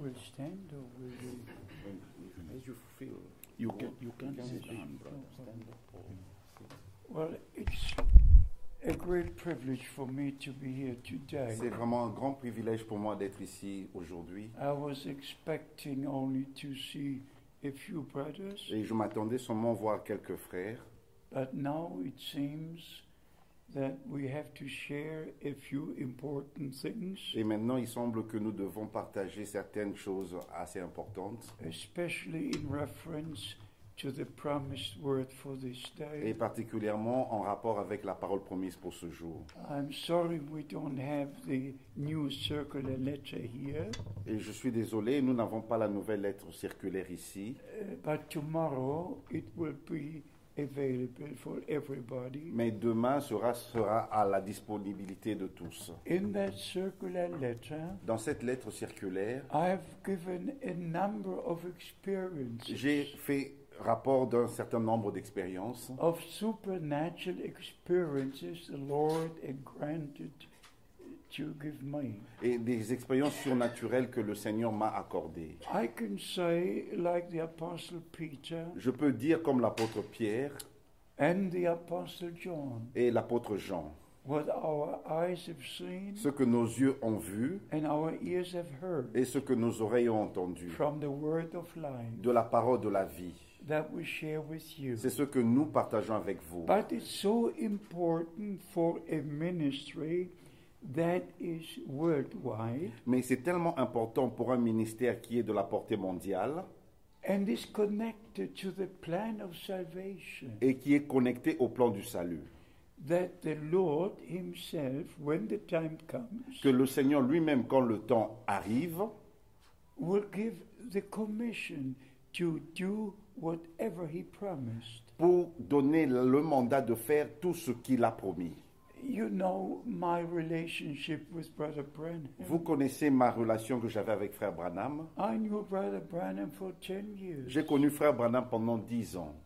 will stand or will we? As you feel. You can sit sit down, brother. Stand up or Well, it's a great privilege for me to be here today. C'est vraiment un grand privilège pour moi d'être ici aujourd'hui. I was expecting only to see a few brothers, Et je m'attendais seulement voir quelques frères. but now it seems that we have to share a few important things, Et maintenant, il semble que nous devons partager certaines choses assez importantes. especially in reference to the promised word for this Et day. particulièrement en rapport avec la parole promise pour ce jour. I'm sorry we don't have the new circular letter here, Et je suis désolé, nous n'avons pas la nouvelle lettre circulaire ici. but tomorrow it will be available for everybody. Mais demain sera à la disponibilité de tous. In that circular letter, Dans cette lettre circulaire, I've given a number of experiences, j'ai fait rapport d'un certain nombre d'expériences, of supernatural experiences the Lord had granted to give me. et des expériences surnaturelles que le Seigneur m'a accordées. I can say, like the Apostle Peter Je peux dire comme l'apôtre Pierre and the Apostle John, et l'apôtre Jean, what our eyes have seen ce que nos yeux ont vu and our ears have heard et ce que nos oreilles ont entendu from the word of life de la parole de la vie. that we share with you. C'est ce que nous partageons avec vous. But it's so important for a ministry that is worldwide Mais c'est tellement important pour un ministère qui est de la portée mondiale and is connected to the plan of salvation et qui est connecté au plan du salut. that the Lord himself, when the time comes, Que le Seigneur lui-même, quand le temps arrive, will give the commission to do whatever he promised. pour donner le mandat de faire tout ce qu'il a promis. You know my relationship with Brother Branham. Vous connaissez ma relation que j'avais avec Frère Branham. I knew Brother Branham for 10 years. J'ai connu Frère Branham pendant 10 ans.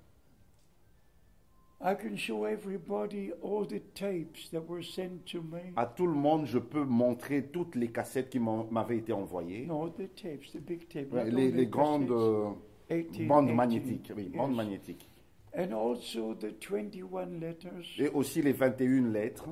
I can show everybody all the tapes that were sent to me. À tout le monde, je peux montrer toutes les cassettes qui m'avaient été envoyées. No, the tapes, the big tapes. Ouais, not les only grandes cassettes. 18, bandes 18, magnétiques. Oui, yes. bandes magnétiques. And also the 21 letters. Et aussi les 21 lettres.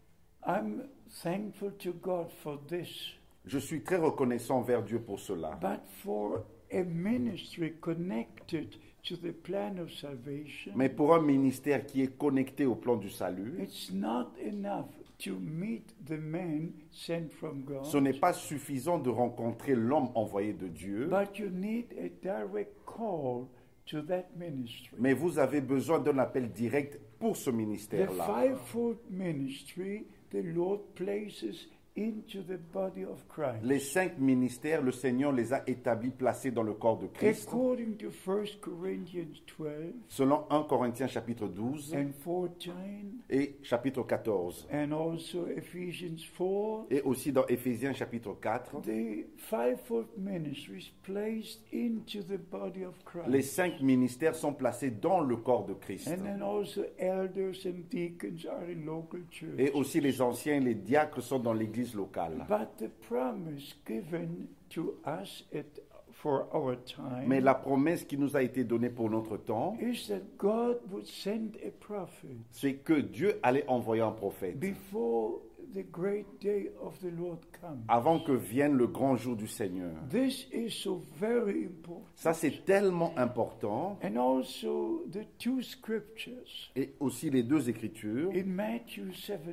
I'm thankful to God for this. Je suis très reconnaissant envers Dieu pour cela. But for a ministry connected to the plan of salvation, Mais pour un ministère qui est connecté au plan du salut, it's not enough to meet the man sent from God, ce n'est pas suffisant de rencontrer l'homme envoyé de Dieu, but you need a direct call to that ministry. mais vous avez besoin d'un appel direct pour ce The ministère-là. fivefold ministry the Lord places into the body of Christ. Les 5 ministères, le Seigneur les a établis, placés dans le corps de Christ. According to 1 Corinthians 12 Selon 1 Corinthiens chapitre 12 and 14, et chapitre 14. and also Ephesians 4, Et aussi dans Éphésiens chapitre 4. the fivefold ministry is placed into the body of Les Christ. 5 ministères sont placés dans le corps de Christ. And then also elders and deacons are in local church. Et aussi les anciens et les diacres sont dans l'église locale. But the promise given to us for our time Mais la promesse qui nous a été donnée pour notre temps, is that God would send a prophet c'est que Dieu allait envoyer un prophète before the great day of the Lord comes. avant que vienne le grand jour du Seigneur. This is so very important. Ça, c'est tellement important. And also the two scriptures Et aussi les 2 écritures, in Matthew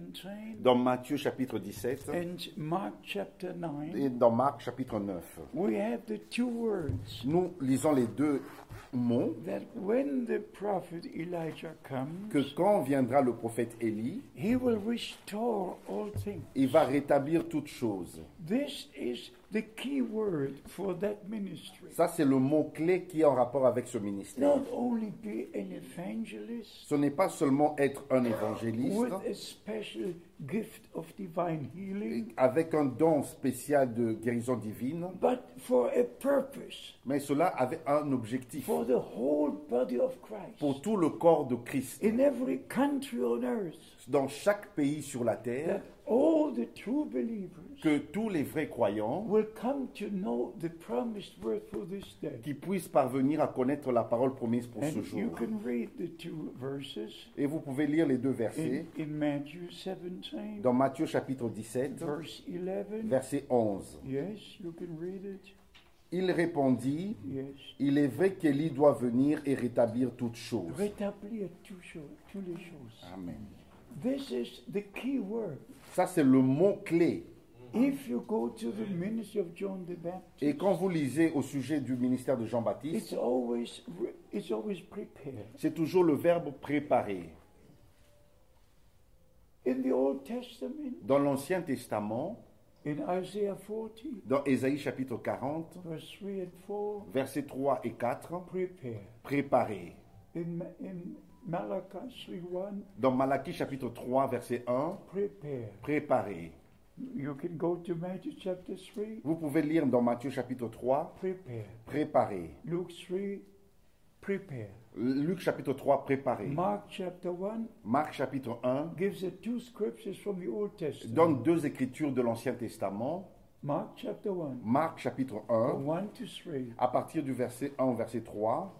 17 dans Matthieu chapitre 17 and Mark chapter 9, et dans Marc chapitre 9. we have the two words Nous lisons les 2 mots, that when the prophet Elijah comes, que quand viendra le prophète Élie, he will restore all things. il va rétablir toutes choses. This is the key word for that ministry. Ça, c'est le mot-clé qui est en rapport avec ce ministère. Not only be an evangelist Ce n'est pas seulement être un évangéliste with a special gift of divine healing, avec un don spécial de guérison divine, but for a purpose, mais cela avec un objectif for the whole body of Christ. pour tout le corps de Christ, In every country on earth, dans chaque pays sur la terre, that all the true believers que tous les vrais croyants will come to know the promised word for this day. qui puissent parvenir à connaître la parole promise pour ce And jour. you can read the two verses Et vous pouvez lire les deux versets in Matthew 17, dans Matthieu chapitre 17, verse 11. verset 11. Yes, you can read it. Il répondit, Yes. il est vrai qu'Élie doit venir et rétablir toutes choses. Rétablir toutes les choses. Amen. This is the key word. Ça, c'est le mot-clé. If you go to the ministry of John the Baptist, Et quand vous lisez au sujet du ministère de it's Jean-Baptiste, always prepared. c'est toujours le verbe préparer. In the Old Testament, Dans l'Ancien Testament, in Isaiah 40, dans Ésaïe chapitre 40, verse 3 and 4, versets 3 et 4, prepare. préparer. In Malachi 3:1, Dans Malachie chapitre 3, verset 1, prepare. préparer. You can go to Matthew chapter 3, Vous pouvez lire dans Matthieu chapitre 3, prepare. préparer. Luke 3, prepare. Luc chapitre 3, préparer. Mark chapter 1 Marc chapitre 1 gives the two scriptures from the Old Testament. donne deux écritures de l'Ancien Testament. Mark chapter 1, Marc chapitre from 1, 1 to 3. à partir du verset 1 au verset 3,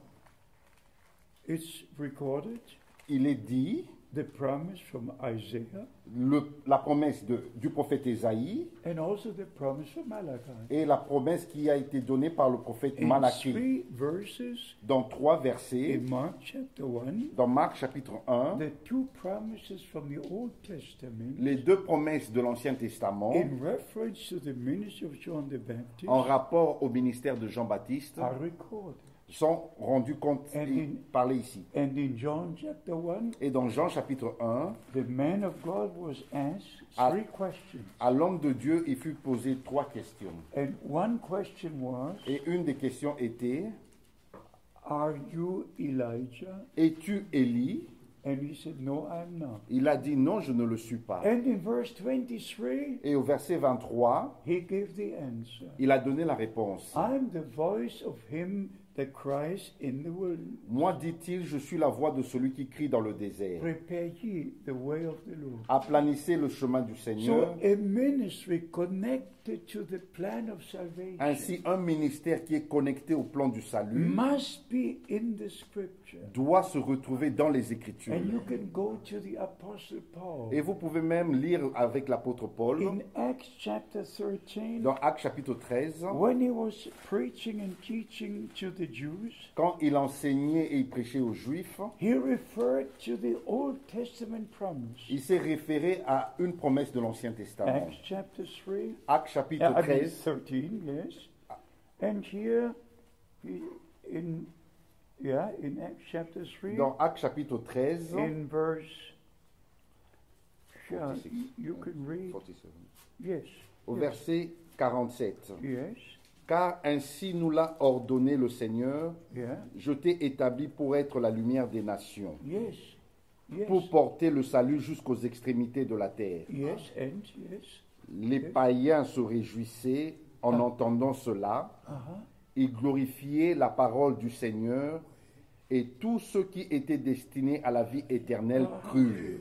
It's recorded, il est dit, the promise from Isaiah la promesse du prophète Ésaïe and also the promise from Malachi. et la promesse qui a été donnée par le prophète In Malachie. 3 verses Dans trois versets, in Mark chapter 1, dans Marc chapitre 1, the two promises from the Old Testament les deux promesses de l'Ancien Testament in reference to the ministry of John the Baptist en rapport au ministère de Jean-Baptiste are recorded. sont rendus compte And et parlés ici. And in John chapter 1, Et dans Jean chapitre 1, the man of God was asked Ah. 3 questions. à l'homme de Dieu, il fut posé trois questions. And one question was, Et une des questions était, are you Elijah? es-tu Élie? And he said, no, I'm not. Il a dit non, je ne le suis pas. And in verse 23, Et au verset 23, he gave the answer. il a donné la réponse. I'm the voice of him that cries in the wilderness. Moi, dit-il, je suis la voix de celui qui crie dans le désert. Prepare ye the way of the Lord. Aplanissez le chemin du Seigneur. So a ministry connected to the plan of salvation Ainsi, un ministère qui est connecté au plan du salut must be in the scripture. doit se retrouver dans les Écritures. And you can go to the Apostle Paul Et vous pouvez même lire avec l'apôtre Paul in Acts chapter 13 dans Actes chapitre 13, when he was preaching and teaching to the Jews. quand il enseignait et il prêchait aux Juifs, He referred to the Old Testament promise. il s'est référé à une promesse de l'Ancien Testament. Acts chapter 3, Actes chapitre 13, 13, yes. And here, in Acts chapter 3, dans Actes chapitre 13, in verse, yeah, 46. you can read, 47, yes, au verset 47. yes, Car ainsi nous l'a ordonné le Seigneur, yeah, je t'ai établi pour être la lumière des nations, yes, yes, pour porter le salut jusqu'aux extrémités de la terre. yes, and yes, Les païens se réjouissaient en entendant cela, ils glorifiaient la parole du Seigneur, et tous ceux qui étaient destinés à la vie éternelle crurent.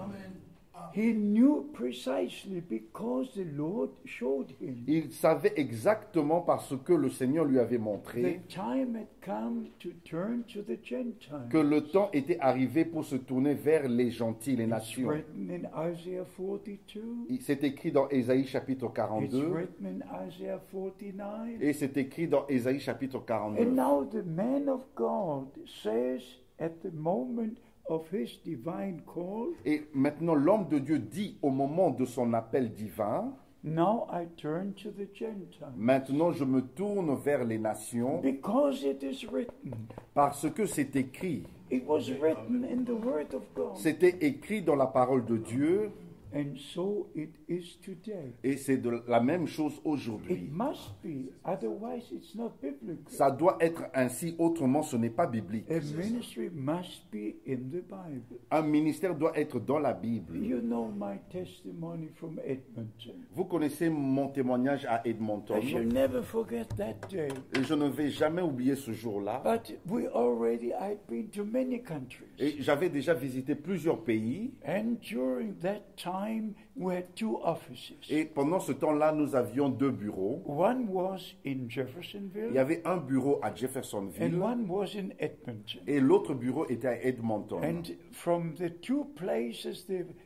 He knew precisely because the Lord showed him. Il savait exactement parce que le Seigneur lui avait montré The time had come to turn to the Gentiles. que le temps était arrivé pour se tourner vers les gentils, les It's nations. written in Isaiah 42. C'est écrit dans Ésaïe chapitre It's 42 written in Isaiah 49. et c'est écrit dans Ésaïe chapitre And 49. now the man of God says at the moment of his divine call, Et maintenant l'homme de Dieu dit au moment de son appel divin, now I turn to the Gentiles. maintenant je me tourne vers les nations Because it is written. parce que c'est écrit. It was written in the Word of God. C'était écrit dans la parole de Dieu And so it is today. Et c'est de la même chose It aujourd'hui. must be, otherwise it's not biblical. Ça doit être ainsi, autrement ce n'est pas biblique. A ministry must be in the Bible. Un ministère doit être dans la Bible. You know my testimony from Edmonton. Vous connaissez mon témoignage à Edmonton. I shall never forget that day. Et je ne vais jamais oublier ce jour-là. But I'd been to many countries. Et j'avais déjà visité plusieurs pays. And during that time, we had two offices. Et pendant ce temps-là, nous avions deux bureaux. One was in Il y Jeffersonville, avait un bureau à and Jeffersonville one was in Edmonton. et l'autre bureau était à Edmonton. And from the two places,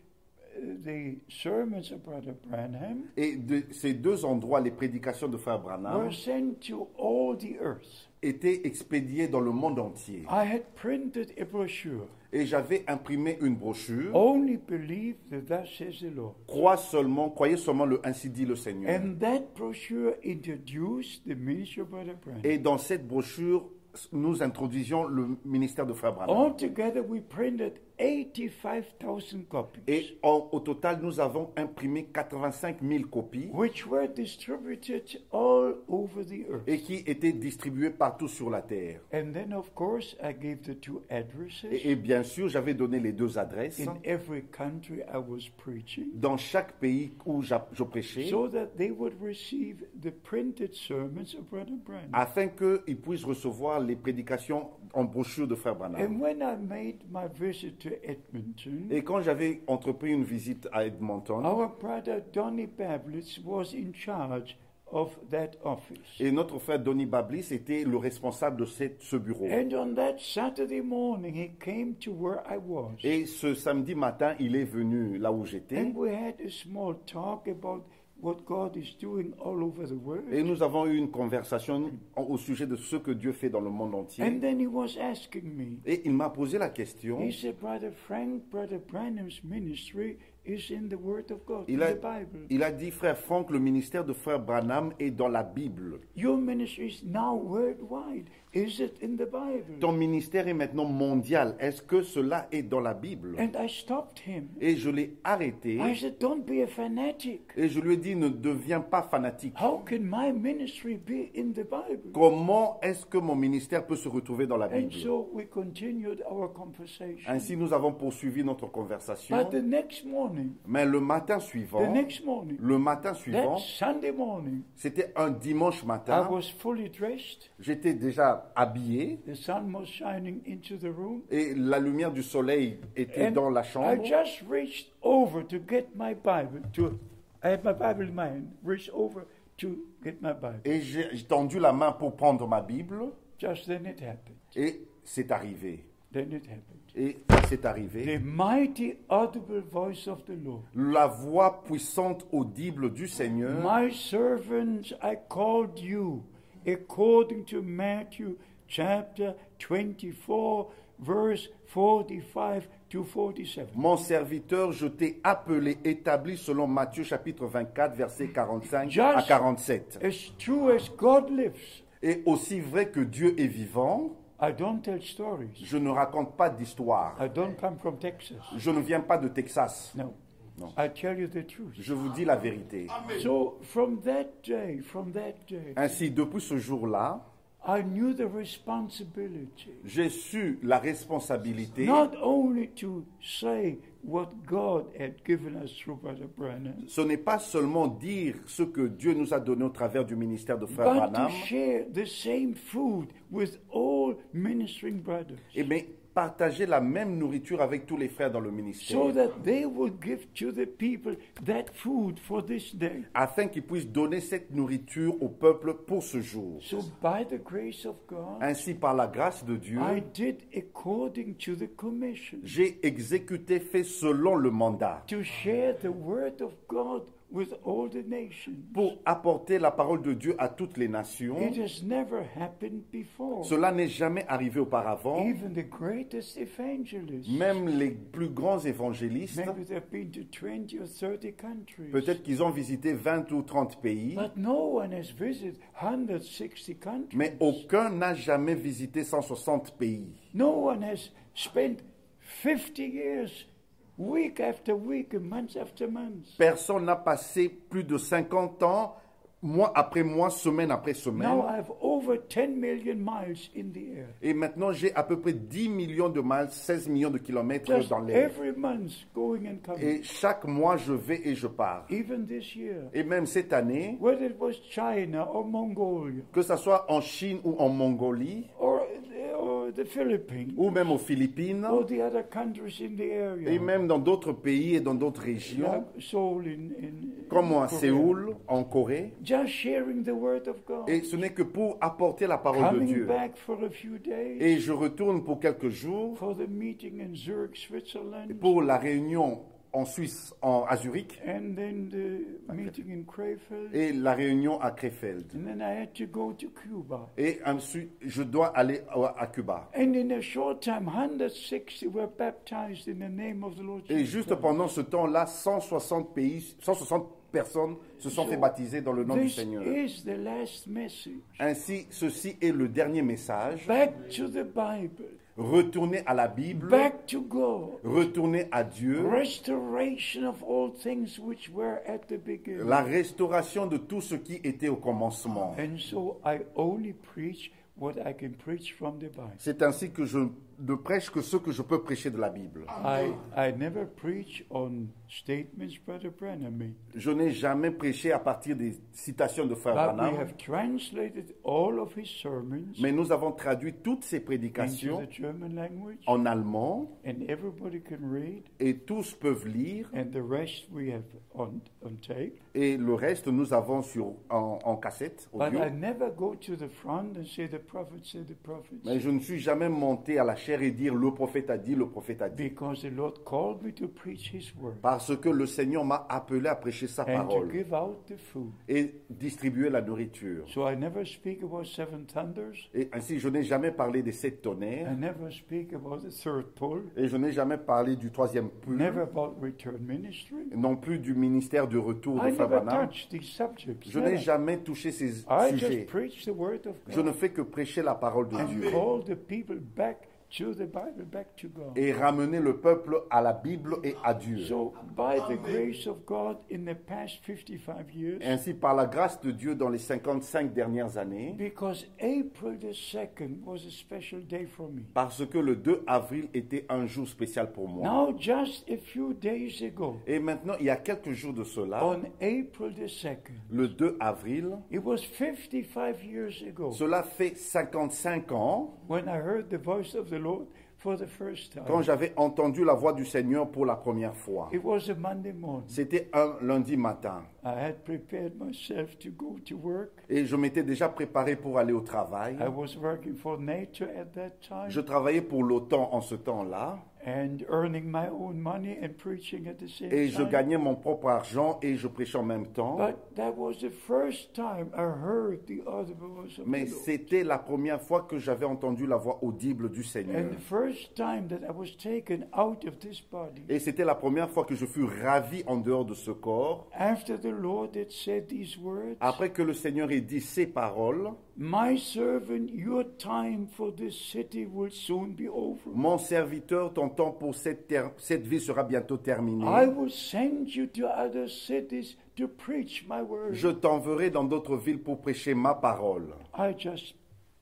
the sermons of Brother Branham Et de ces deux endroits, les prédications de Frère Branham were sent to all the earth. étaient expédiées dans le monde entier. I had printed a brochure. Et j'avais imprimé une brochure. Only believe that thus says the Lord. Croyez seulement le ainsi dit le Seigneur. And that brochure introduced the ministry of Brother Branham. Et dans cette brochure, nous introduisions le ministère de Frère Branham. Altogether, we printed 85,000 copies, Et au total, nous avons imprimé 85 000 copies which were distributed all over the earth. et qui étaient distribuées partout sur la terre. And then, of course, I gave the two addresses. Et bien sûr, j'avais donné les deux adresses In every country I was preaching, dans chaque pays où je prêchais, so that they would receive the printed sermons of Brother Branham. afin qu'ils puissent recevoir les prédications en brochure de Frère Branham. And when I made my visit to Edmonton, Et quand j'avais entrepris une visite à Edmonton, our brother Donny Bablitz was in charge of that office. et notre frère Donny Bablis était le responsable de ce bureau. And on that Saturday morning, he came to where I was. Et ce samedi matin, il est venu là où j'étais. And we had a small talk about what God is doing all over the world. Et nous avons eu une conversation au sujet de ce que Dieu fait dans le monde entier. And then he was asking me, Et il m'a posé la question. he said, Brother Frank, Brother Branham's ministry is in the Word of God, in Il a, the Bible. il a dit, frère Franck, le ministère de frère Branham est dans la Bible. Your ministry is now worldwide. Is it in the Bible? Ton ministère est maintenant mondial. Est-ce que cela est dans la Bible? And I stopped him. Et je l'ai arrêté. I said, don't be a fanatic. Et je lui ai dit, ne deviens pas fanatique. How can my ministry be in the Bible? Comment est-ce que mon ministère peut se retrouver dans la And Bible? so we continued our conversation. Ainsi, nous avons poursuivi notre conversation. But the next morning, Mais le matin suivant, the next suivant, that Sunday morning, c'était un dimanche I matin. was fully dressed. J'étais déjà habillé The sun was shining into the room. et la lumière du soleil était And dans la I chambre. just reached over to get my Bible. I had my Bible in my hand. Reached over to get my Bible. Et j'ai tendu la main pour prendre ma Bible Just then it happened. et c'est arrivé. Then it happened. Et c'est arrivé. The mighty audible voice of the Lord. La voix puissante audible du Seigneur. My servants, I called you according to Matthew chapter 24, verse 45 to 47. Mon serviteur, je t'ai appelé, établi selon Matthieu chapitre 24, versets 45 à Just 47. as true as God lives, Et aussi vrai que Dieu est vivant, I don't tell stories. je ne raconte pas d'histoire. I don't come from Texas. Je ne viens pas de Texas. No. No. I tell you the truth. Je vous dis la vérité. So from that day, Ainsi, depuis ce jour-là, I knew the responsibility. j'ai su la responsabilité Not only to say what God had given us through Brother Branham, ce n'est pas seulement dire ce que Dieu nous a donné au travers du ministère de Frère but Branham, to share the same food with all ministering brothers, mais partager la même nourriture avec tous les frères dans le ministère, so that they will give to the people that food for this day. afin qu'ils puissent donner cette nourriture au peuple pour ce jour. So by the grace of God, Ainsi, par la grâce de Dieu, I did according to the commission j'ai exécuté, fait selon le mandat, to share the word of God with all the nations. pour apporter la parole de Dieu à toutes les nations. It has never happened before. Cela n'est jamais arrivé auparavant. Even the greatest evangelists, Même les plus grands évangélistes, maybe they've been to 20 or 30 countries. peut-être qu'ils ont visité 20 ou 30 pays, But no one has visited 160 countries. mais aucun n'a jamais visité 160 pays. No one has spent 50 years week after week and month after month. Personne n'a passé plus de 50 ans, mois après mois, semaine après semaine. Now I have over 10 million miles in the air. Et maintenant, j'ai à peu près 10 millions de miles, 16 millions de kilomètres Just dans l'air. every month going and coming. Et chaque mois, je vais et je pars. Even this year. Et même cette année, Whether it was China or Mongolia que ce soit en Chine ou en Mongolie, or the Philippines ou même aux Philippines, or the other countries in the area. et même dans d'autres pays et dans d'autres régions, Like Seoul in comme à Korea. Séoul, en Corée. Just sharing the word of God. Et ce n'est que pour apporter la parole de Coming Dieu. back for a few days Et je retourne pour quelques jours for the meeting in Zurich, Switzerland, pour la réunion en Suisse, à Zurich, and then the meeting in Krefeld, et la réunion à Krefeld. and then I had to go to Cuba. Et ensuite, je dois aller à Cuba. And in a short time, 160 were baptized in the name of the Lord Et Jesus juste Christ. pendant ce temps-là, 160 pays, 160 personnes se sont fait baptiser dans le nom du This Seigneur. is the last message. Ainsi, ceci est le dernier message. Back to the Bible. Retournez à la Bible, Back to God. retournez à Dieu, Restoration of all things which were at the beginning. la restauration de tout ce qui était au commencement. And so I only preach what I can preach from the Bible. C'est ainsi que je ne prêche que ce que je peux prêcher de la Bible. I never preach on statements Brother Branham made. Je n'ai jamais prêché à partir des citations de Frère But we Branham, have translated all of his sermons mais nous avons traduit toutes ces into prédications the German language, en allemand and everybody can read, et tous peuvent lire, and the rest we have on tape. et le reste nous avons en cassette But audio. I never go to the front and say the prophet said the prophet Mais said. je ne suis jamais monté à la chair et dire le prophète a dit, le prophète a dit. Because the Lord called me to preach his word Parce que le Seigneur m'a appelé à prêcher sa and to parole give out the food. et distribuer la nourriture. So I never speak about seven thunders. Et ainsi, je n'ai jamais parlé des 7 I tonnerres never speak about the third pull. et je n'ai jamais parlé du 3e Never pull, about return ministry. non plus du ministère de retour de I Frère never Branham. touch these subjects. Je n'ai jamais touché ces I sujets. just preach the word of Je ne God fais que prêcher la parole de and Dieu call the people back to the Bible, back to God. et ramener le peuple à la Bible et à Dieu. So, by the grace of God, in the past 55 years, Ainsi, par la grâce de Dieu, dans les 55 dernières années, because April the 2nd was a special day for me. parce que le 2 avril était un jour spécial pour moi. Now, just a few days ago, Et maintenant, il y a quelques jours de cela, on April the 2nd, le 2 avril, it was 55 years ago cela fait 55 ans when I heard the voice of the Lord for the first time. quand j'avais entendu la voix du Seigneur pour la première fois. It was a Monday morning. C'était un lundi matin I had prepared myself to go to work. et je m'étais déjà préparé pour aller au travail. I was working for NATO at that time Je travaillais pour l'OTAN en ce temps-là and earning my own money and preaching at the same et je time. gagnais mon propre argent et je prêchais en même temps. But that was the first time I heard the audible voice of Mais the Lord. c'était la première fois que j'avais entendu la voix audible du Seigneur. And the first time that I was taken out of this body. Et c'était la première fois que je fus ravi en dehors de ce corps. After the Lord had said these words, Après que le Seigneur ait dit ces paroles, my servant, your time for this city will soon be over. mon serviteur, ton temps pour cette vie sera bientôt terminé. I will send you to other cities to preach my word. Je t'enverrai dans d'autres villes pour prêcher ma parole. I just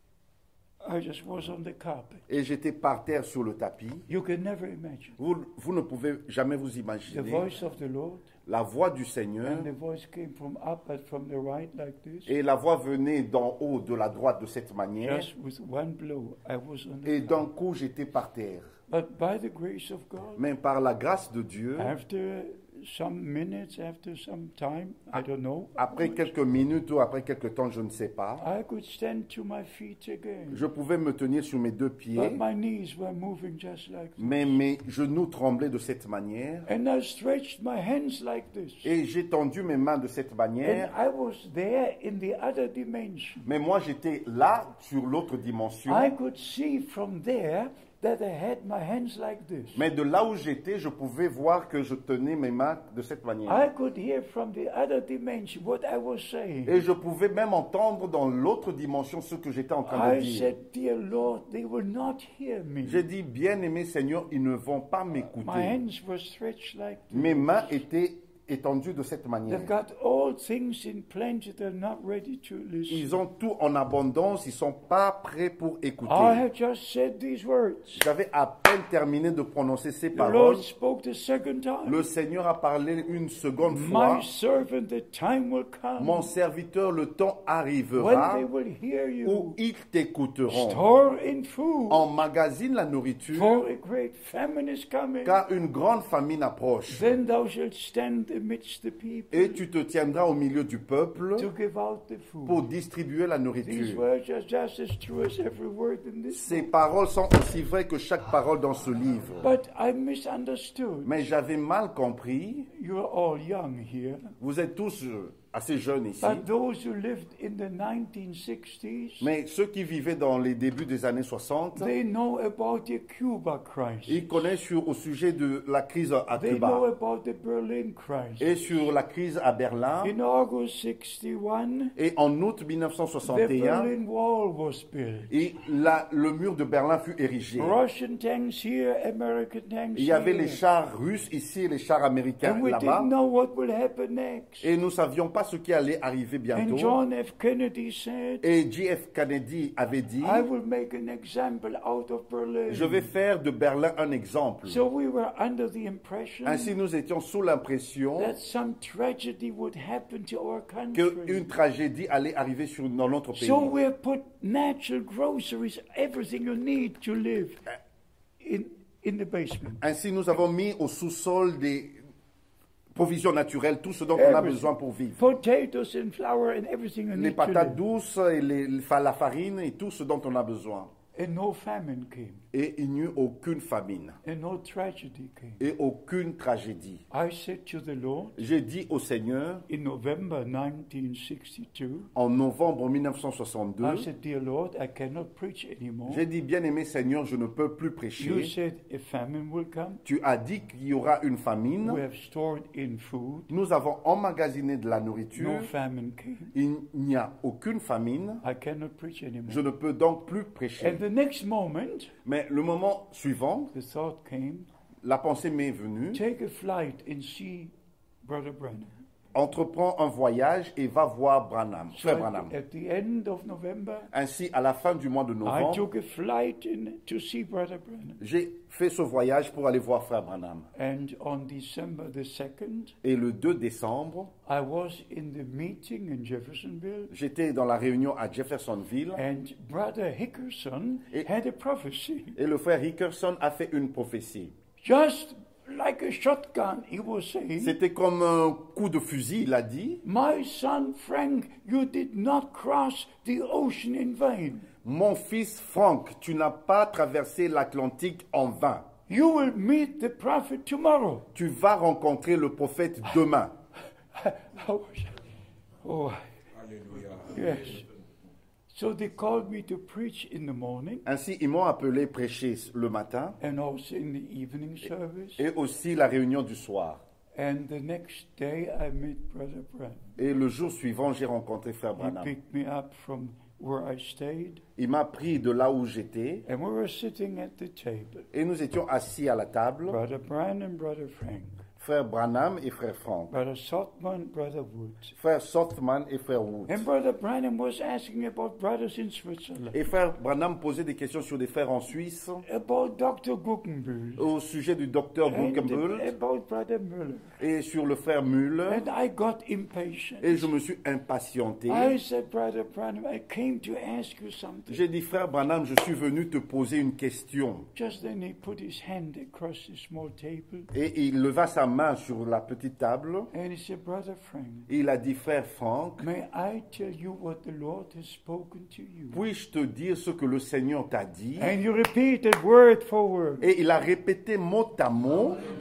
was on the carpet. Et j'étais par terre sur le tapis. You can never imagine. Vous ne pouvez jamais vous The imaginer voice of the Lord, la voix du Seigneur. and the voice came from up and from the right like this. Et la voix venait d'en haut, de la droite, de cette manière. Just with one blow, I was on the Et d'un carpet. coup, j'étais par terre. But by the grace of God, Mais par la grâce de Dieu, after some minutes, after some time, I don't know, après quelques minutes ou après quelques temps, je ne sais pas, I could stand to my feet again. je pouvais me tenir sur mes 2 But pieds, my knees were moving just like this. mais mes genoux tremblaient de cette manière. And I stretched my hands like this. Et j'ai tendu mes mains de cette And manière. I was there in the other dimension. Mais moi, j'étais là, sur l'autre dimension. I could see from there that I had my hands like this. Mais de là où j'étais, je pouvais voir que je tenais mes mains de cette manière. I could hear from the other dimension what I was saying. Et je pouvais même entendre dans l'autre dimension ce que j'étais en train de I dire. said, dear Lord, they will not hear me. J'ai dit, bien-aimé Seigneur, ils ne vont pas My m'écouter. hands were stretched like this. Mes mains étaient étendues de cette manière. They've got all things in plenty, they're not ready to listen. Ils ont tout en abondance, ils ne sont pas prêts pour écouter. I have just said these words. J'avais à peine terminé de prononcer ces The paroles. Lord spoke the second time. Le Seigneur a parlé une seconde fois. My servant, the time will come Mon serviteur, le temps when arrivera they will hear où you. ils t'écouteront. Store in food, Emmagasine la nourriture, for a great famine is coming. car une grande famine approche. Then thou shalt stand amidst the people Et tu te tiendras au milieu du peuple to give out the pour food. distribuer la These nourriture. words are just as true as every word in this Ces book. paroles sont aussi vraies que chaque parole dans ce livre. But I misunderstood. Mais j'avais mal compris. You're all young here. Vous êtes tous assez jeunes ici. But those who lived in the 1960s, Mais ceux qui vivaient dans les débuts des années 60, they know about the Cuba crisis. ils connaissent au sujet de la crise à They know Cuba about the Berlin crisis. et sur la crise à Berlin. In August 61, Et en août the 1961, Berlin Wall was built. et le mur de Berlin fut érigé. Russian tanks here, American tanks Il y avait here. les chars russes ici et les chars américains And we là-bas. didn't know what will happen next. Et nous ne savions pas ce qui allait arriver And bientôt. John F. Kennedy said, Et JF Kennedy avait dit, I will make an example out of Berlin. je vais faire de Berlin un exemple. So we were under the impression Ainsi, nous étions sous l'impression that some tragedy would happen to our country. qu'une tragédie allait arriver dans notre pays. So we put natural groceries, everything you need to live, in the basement. Ainsi, nous avons mis au sous-sol des provisions naturelles, tout ce dont on a Everything. besoin pour vivre. Potatoes and flour and everything you Les need to patates live. douces, et la farine et tout ce dont on a besoin. And no famine came. Et il n'y eut aucune famine And no tragedy came. et aucune tragédie. I said to the Lord J'ai dit au Seigneur, in November 1962, en novembre I 1962, said, dear Lord, I cannot preach anymore. j'ai dit, bien-aimé Seigneur, je ne peux plus You prêcher. said a famine will come. Tu as dit qu'il y aura une famine. We have stored in food. Nous avons emmagasiné de la nourriture. No famine came. Il n'y a aucune famine. I cannot preach anymore. Je ne peux donc plus prêcher. And the next moment, Mais le moment suivant, the thought came, la pensée m'est venue. take a flight and see Brother Branham. Entreprends un voyage et va voir Branham, So frère Branham. at the end of November, Ainsi, à la fin du mois de I novembre, took a flight to see Brother Branham. j'ai fait ce voyage pour aller voir frère Branham. And on December the 2nd, Et le 2 décembre, I was in the meeting in Jeffersonville, j'étais dans la réunion à Jeffersonville and Brother Hickerson Et- had a prophecy. et le frère Hickerson a fait une prophétie. Just like a shotgun, he was saying, C'était comme un coup de fusil, il a dit. my son Frank, you did not cross the ocean in vain. Mon fils Franck, tu n'as pas traversé l'Atlantique en vain. You will meet the prophet tomorrow. Tu vas rencontrer le prophète demain. Oh, yes. So they called me to preach in the morning Ainsi, ils m'ont appelé prêcher le matin and also in the evening service. et aussi la réunion du soir. And the next day I met Brother Branham. Et le jour suivant, j'ai rencontré frère He Branham. picked me up from where I stayed, Il m'a pris de là où j'étais and we were sitting at the table. et nous étions assis à la table, Brother Branham, Brother Frank, frère Branham et frère Franck, Brother Sotman, Brother Woods. frère Sothman et frère Wood. And Brother Branham was asking about brothers in Switzerland, Et frère Branham posait des questions sur des frères en Suisse, about Dr. Guggenbühl, au sujet du docteur and Guggenbühl about Brother Müller. et sur le frère Müller. And I got impatient. Et je me suis impatienté. I said, Brother Branham, I came to ask you something. J'ai dit, frère Branham, je suis venu te poser une question. Just then he put his hand across the small table Et il leva sa main sur la petite table. and he said, Brother Frank, Et il a dit, frère Franck, may I tell you what the Lord has spoken to you? puis-je te dire ce que le Seigneur t'a dit? And you repeated word for word. Et il a répété mot à mot.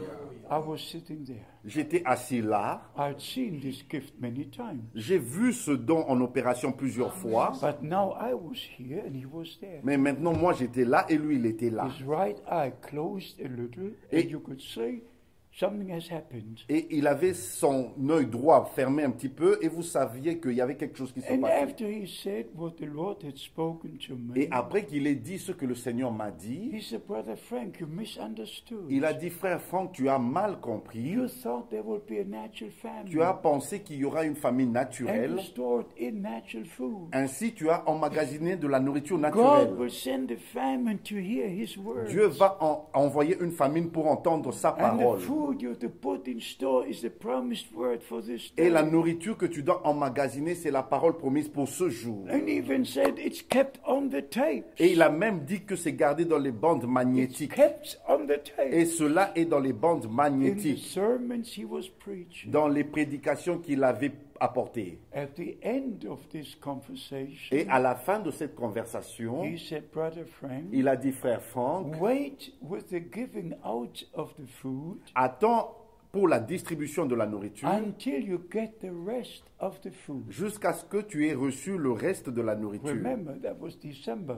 I was sitting there. J'étais assis là. I'd seen this gift many times. J'ai vu ce don en opération plusieurs fois. But now I was here and he was there. Mais maintenant, moi, j'étais là et lui, il était là. His right eye closed a little, Et- and you could say something has happened. Et il avait son œil droit fermé un petit peu et vous saviez qu'il y avait quelque chose qui se And passait. after he said what the Lord had spoken to me, Et après qu'il ait dit ce que le Seigneur m'a dit, he said, Brother Frank, you misunderstood. il a dit, frère Franck, tu as mal compris. You thought there would be a natural family Tu as pensé qu'il y aura une famille and naturelle. you stored in natural food. Ainsi, tu as emmagasiné de la nourriture God naturelle. will send a famine to hear his word. Dieu va envoyer une famine pour entendre sa And the parole. food you have to put in store is the promised word for this Et day. la nourriture que tu dois emmagasiner, c'est la parole promise pour ce jour. And even said it's kept on the tapes. Et il a même dit que c'est gardé dans les bandes It's magnétiques. kept on the Et tapes. cela est dans les bandes In the magnétiques, sermons he was preaching. dans les prédications qu'il avait apportées. At the end of this Et conversation, à la fin de cette conversation, he said, Brother Frank, il a dit, frère Franck, wait with the giving out of the food attends pour la distribution de la nourriture until you get the rest of the food. jusqu'à ce que tu aies reçu le reste de la nourriture. Remember, that was December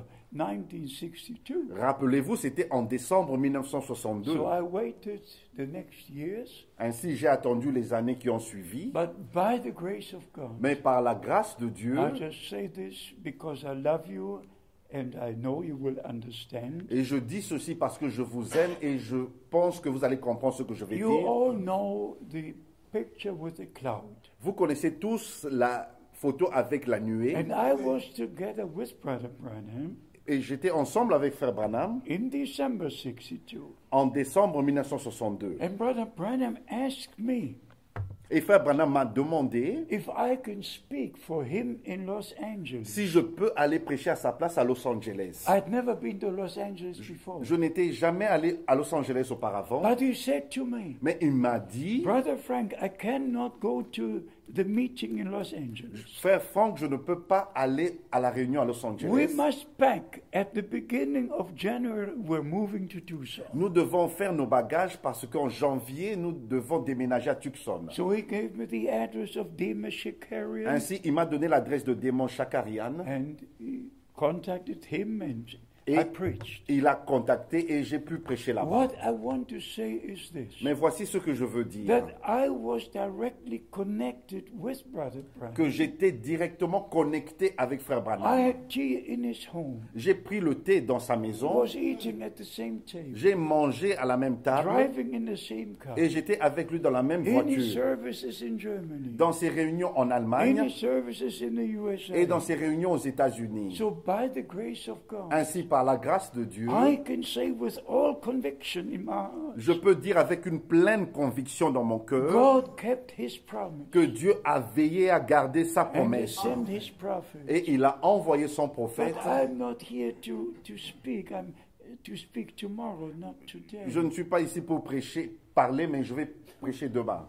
1962. Rappelez-vous, c'était en décembre 1962. So I waited the next years, Ainsi, j'ai attendu les années qui ont suivi. but by the grace of God, Mais par la grâce de Dieu, I just say this because I love you and I know you will understand. et je dis ceci parce que je vous aime et je pense que vous allez comprendre ce que je vais You dire. all know the picture with the cloud. Vous connaissez tous la photo avec la nuée. And I was together with Brother Branham Et j'étais ensemble avec Frère Branham in December 62. en décembre 1962. And Brother Branham asked me Et Frère Branham m'a demandé if I can speak for him in Los Angeles. si je peux aller prêcher à sa place à Los Angeles. I'd never been to Los Angeles before. Je n'étais jamais allé à Los Angeles auparavant, But he said to me, mais il m'a dit, Brother Frank, I cannot go to the meeting in Los Angeles. Frère Franck, je ne peux pas aller à la réunion à Los We Angeles. must pack at the beginning of January. We're moving to Tucson. Nous devons faire nos bagages parce qu'en janvier, nous devons déménager à Tucson. So he gave me the address of Dima Shakarian, Ainsi, il m'a donné l'adresse de Démon Chakarian. and he contacted him, and Et I preached. il a contacté et j'ai pu prêcher là-bas. What I want to say is this: Mais voici ce que je veux dire. that I was directly connected with Brother Branham. Que j'étais directement connecté avec Frère I Branham. had tea in his home. J'ai pris le thé dans sa maison. Was eating at the same table, J'ai mangé à la même table. driving in the same car, Et j'étais avec lui dans la même in his voiture. services in Germany, Dans ses réunions en in Allemagne his services in the USA. et dans ses réunions aux États-Unis. So by the grace of God, Ainsi, par la grâce de Dieu, I can say with all conviction in my heart, je peux dire avec une pleine conviction dans mon cœur God kept his promise que Dieu a veillé à garder sa and he promesse. sent his prophet. Et il a envoyé son But prophète. I'm not here to speak. I'm to speak tomorrow, not today. Je ne suis pas ici pour prêcher, parler, mais je vais prêcher demain.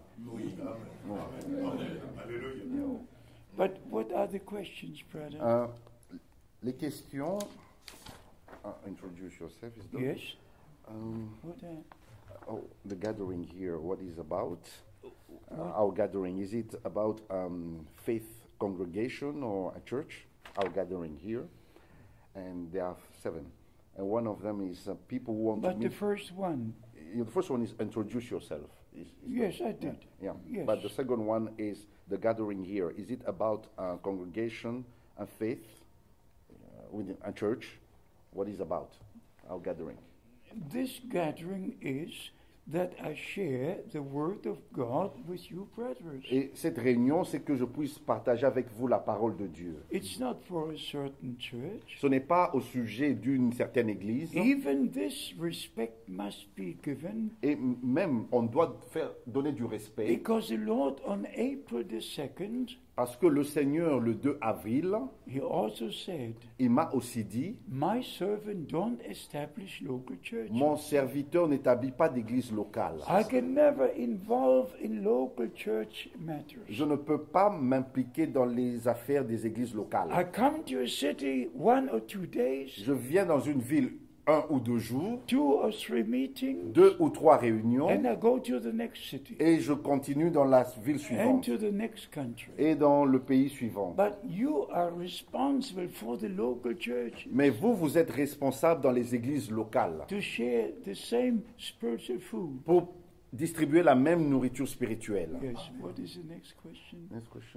But what are the questions, brother? Les questions. Introduce yourself. Is done. Yes. Um, What? the gathering here, what is about? Our gathering, is it about faith congregation or a church? Our gathering here, and there are 7, and one of them is people who want But to the meet. first one, The first one is introduce yourself. yes, I did. Yeah. Yes. But the second one is the gathering here. Is it about a congregation, a faith, within a church? What is about our gathering? This gathering is that I share the word of God with you, brothers. Et cette réunion, c'est que je puisse partager avec vous la parole de Dieu. It's not for a certain church. Ce n'est pas au sujet d'une certaine église. Even this respect must be given Et même, on doit donner du respect because the Lord on April the 2nd, parce que le Seigneur, le 2 avril, he also said, il m'a aussi dit, my servant don't establish local churches. mon serviteur n'établit pas d'église locale. I can never involve in local church matters. Je ne peux pas m'impliquer dans les affaires des églises locales. I come to a city 1 or 2 days Je viens dans une ville 1 ou 2 jours, 2 or 3 meetings, 2 ou 3 réunions, and I go to the next city et je continue dans la ville and suivante to the next country. et dans le pays suivant. But you are responsible for the local church Mais vous, vous êtes responsable dans les églises locales to share the same spiritual food. pour distribuer la même nourriture spirituelle. Yes, what is the next question? Next question.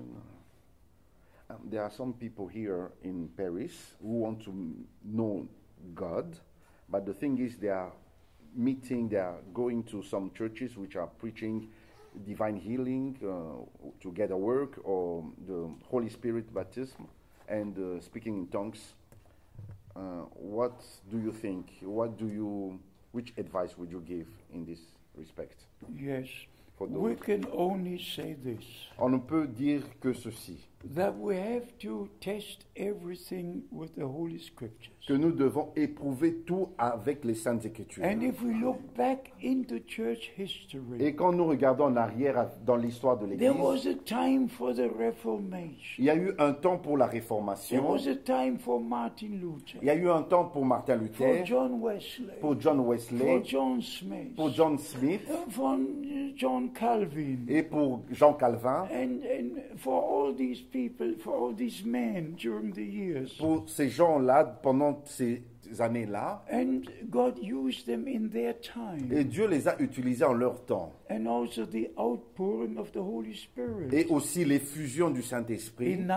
There are some people here in Paris who want to know God, but the thing is they are going to some churches which are preaching divine healing, together work, or the Holy Spirit baptism, and speaking in tongues. What do you think? Which advice would you give in this respect? Yes, For those- we can only say this, On ne peut dire que ceci, that we have to test everything with the Holy Scriptures. que nous devons éprouver tout avec les Saintes Écritures. And if we look back into church history, Et quand nous regardons en arrière dans l'histoire de there l'Église, was a time for the Reformation. il y a eu un temps pour la There Réformation, was a time for Martin Luther, il y a eu un temps pour Martin for Luther, John Wesley, pour John for Wesley, John Smith, pour John Smith for John Calvin, et pour Jean Calvin, and for all these people, for all these men during the years. pour ces gens-là pendant ces années-là. And God used them in their time. Et Dieu les a utilisés en leur temps. And also the outpouring of the Holy Spirit. Et aussi l'effusion du Saint-Esprit In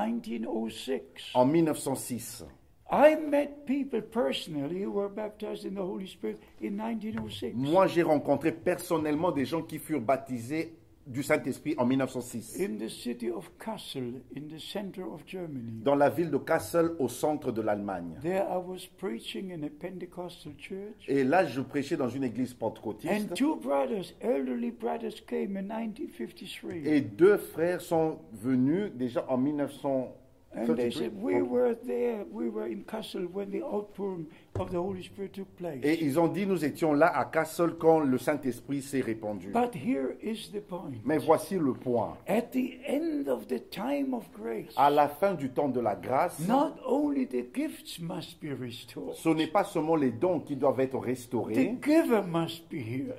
1906, en 1906. I met people personally who were baptized in the Holy Spirit in 1906. Moi, j'ai rencontré personnellement des gens qui furent baptisés du Saint-Esprit en 1906. In the city of Kassel, in the center of Germany. Dans la ville de Kassel, au centre de l'Allemagne. There I was preaching in a Pentecostal church. Et là, je prêchais dans une église And pentecôtiste. 2 brothers, elderly brothers, came in 1953. Et 2 frères sont venus déjà en And they said, we 1933. were there, we were in Kassel when the outpouring of the Holy Spirit took place. Et ils ont dit, nous étions là à Kassel quand le Saint-Esprit s'est répandu. But here is the point. Mais voici le point. At the end of the time of grace, À la fin du temps de la grâce, not only the gifts must be restored, ce n'est pas seulement les dons qui doivent être the restaurés. giver must be here.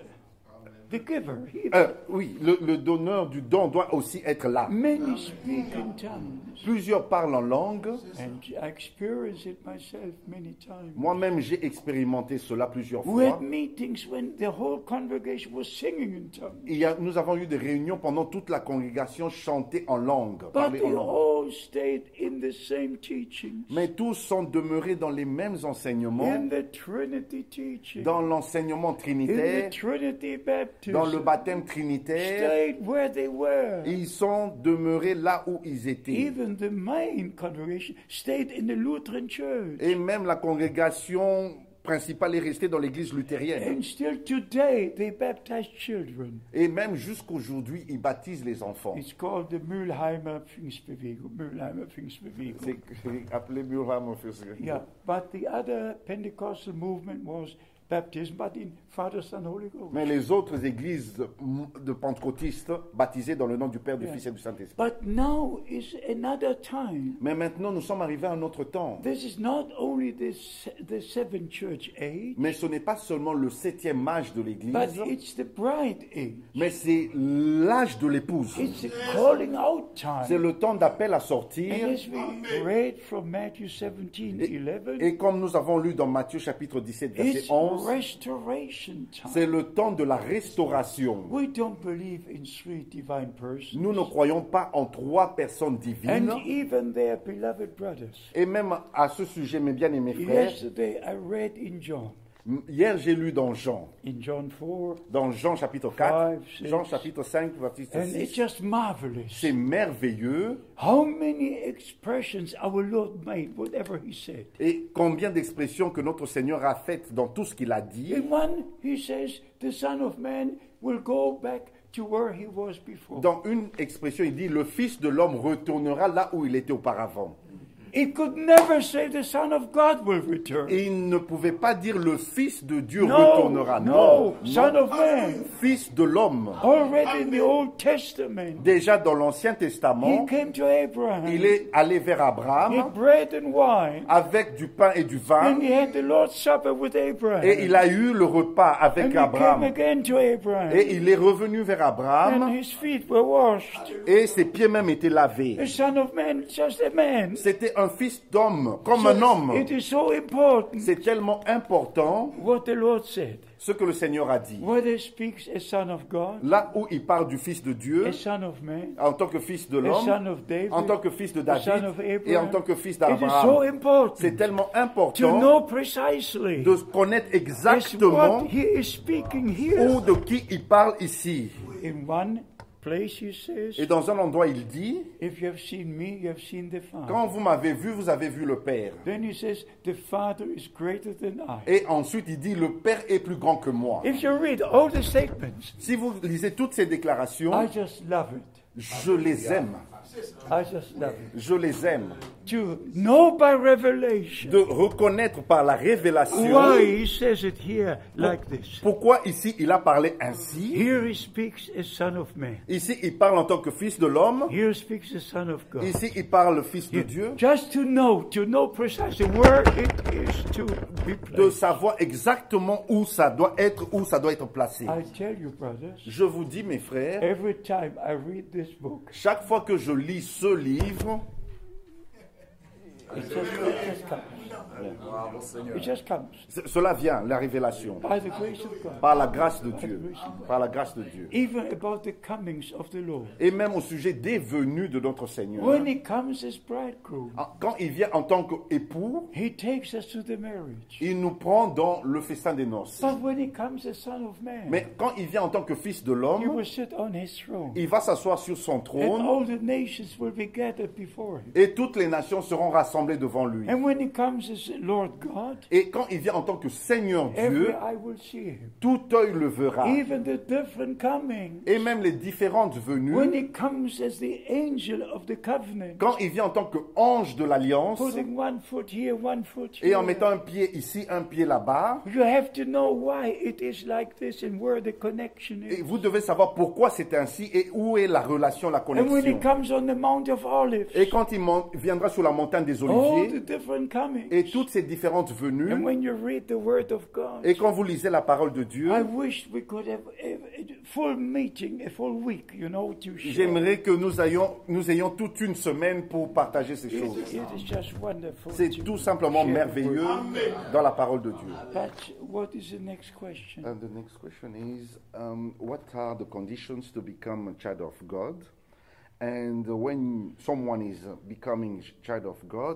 The giver, he, Oui, le donneur du don doit aussi être là. many speak in tongues. Plusieurs parlent en langue. And I experienced it myself many times. Moi-même, j'ai expérimenté cela plusieurs We had fois. meetings when the whole congregation was singing in tongues. Nous avons eu des réunions pendant toute la congrégation chanter en langue, But parler en they langue. all stayed in the same teachings, Mais tous sont demeurés dans les mêmes enseignements, in the Trinity teaching, dans l'enseignement in the trinitaire, Trinity baptism, dans le baptême trinitaire. stayed where they were. Ils sont demeurés là où ils étaient. Even the main congregation stayed in the Lutheran church. Et même la congrégation principale est restée dans l'église luthérienne. And still today they baptize children. Et même jusqu'aujourd'hui, ils baptisent les enfants. It's called the Mülheimer Pfingstbewegung. Mülheimer Pfingstbewegung. C'est appelé Mülheimer Pfingstbewegung. Yeah, but the other Pentecostal movement was baptism, but in Father, Son, Holy Ghost. Mais les autres églises de pentecôtistes baptisées dans le nom du Père, du Fils et du Saint-Esprit. But now is another time. Mais maintenant, nous sommes arrivés à un autre temps. This is not only the seventh church age, Mais ce n'est pas seulement le 7e âge de but l'église, it's the bride age. mais c'est l'âge de l'épouse. It's the calling out C'est time. le temps d'appel à And sortir. as we read from Matthew 17:11, Et comme nous avons lu dans Matthieu chapitre 17, verset it's 11, restoration c'est time. le temps de la restauration. We don't believe in 3 divine persons. Nous ne croyons pas en 3 personnes divines. And even their beloved brothers. Et même à ce sujet, mes bien-aimés frères, Yesterday I read in John. hier j'ai lu dans Jean, In John 4, dans Jean chapitre 4, 5, Jean chapitre 5, verset and it's 6. just marvelous. C'est merveilleux. How many expressions our Lord made, whatever He said. Et combien d'expressions que notre Seigneur a faites dans tout ce qu'il a dit. In one, He says, the Son of Man will go back to where He was before. Dans une expression, il dit, le Fils de l'homme retournera là où il était auparavant. He could never say the Son of God will return. Et il ne pouvait pas dire le Fils de Dieu No, retournera. no, Son of Man. Fils de l'homme. Already in the Old Testament, Déjà dans l'Ancien he Testament, came to Abraham. il est allé vers He Abraham had bread and wine. avec du pain et du vin. And he had the Lord's Supper with Abraham. Et il a eu le repas And avec he came Abraham. again to Abraham. Et il est revenu vers And Abraham. his feet were washed. Et ses pieds même étaient lavés. The Son of Man, just a man. C'était un fils d'homme, comme So un homme. it is so important C'est tellement important what the Lord said. ce que le Seigneur a dit. Whether he speaks as Son of God, Là où il parle du Fils de Dieu, as Son of Man, en tant que fils de as l'homme, Son of David, en tant que fils de as son David of et en Abraham, tant que fils it is so d'Abraham. important C'est tellement to important know precisely de connaître as exactement what he is speaking here. où de qui il parle ici. In one place he says, Et dans un endroit, il dit, if you have seen me, you have seen the Father. quand vous m'avez vu, vous avez vu le Père. Then he says, the Father is greater than I. Et ensuite, il dit, le Père est plus grand que moi. If you read all the statements, Si vous lisez toutes ces déclarations, I just love it. je les aime. I just love it. Je les aime. To know by revelation De reconnaître par la révélation why he says it here like this. pourquoi ici il a parlé ainsi. Here he speaks as Son of Man. Ici, il parle en tant que fils de l'homme. Here he speaks as Son of God. Ici, il parle fils de Dieu. Just to know precisely where it is to be De placed. savoir exactement où ça doit être placé. I tell you, brothers, Je vous dis, mes frères, every time I read this book, chaque fois que je lis ce livre, it just comes. It just comes. cela vient, la révélation, By the grace of God. par la grâce de Dieu. Par la grâce de Dieu. Even about the comings of the Lord. Et même au sujet des venues de notre Seigneur. When he comes as bridegroom, Quand il vient en tant qu'époux, he takes us to the marriage. il nous prend dans le festin des noces. But when he comes as Son of Man, Mais quand il vient en tant que fils de he l'homme, will sit on his throne. il va s'asseoir sur son And trône all the nations will be gathered before him. et toutes les nations seront rassemblées devant lui. And when he comes as Lord God, Et quand il vient en tant que Seigneur every Dieu, eye will see him. tout œil le verra. Even the different comings. Et même les différentes venues, When he comes as the angel of the covenant, quand il vient en tant qu'ange de l'alliance, putting one foot here, one foot et en here, mettant un pied ici, un pied là-bas, you have to know why it is like this and where the connection et is. vous devez savoir pourquoi c'est ainsi et où est la relation, la And when he connexion. comes on the Mount of Olives, Et quand il viendra sur la montagne des all the Oliviers, different comings, et toutes ces différentes venues, and when you read the Word of God, et quand vous lisez la parole de Dieu, I wish we could have a full meeting, a full week, to share. j'aimerais que nous ayons toute une semaine pour partager ces choses. It is just wonderful. C'est to tout simplement share the merveilleux word. dans la parole de Dieu. But what is the next question? And the next question is, what are the conditions to become a child of God? And when someone is becoming a child of God,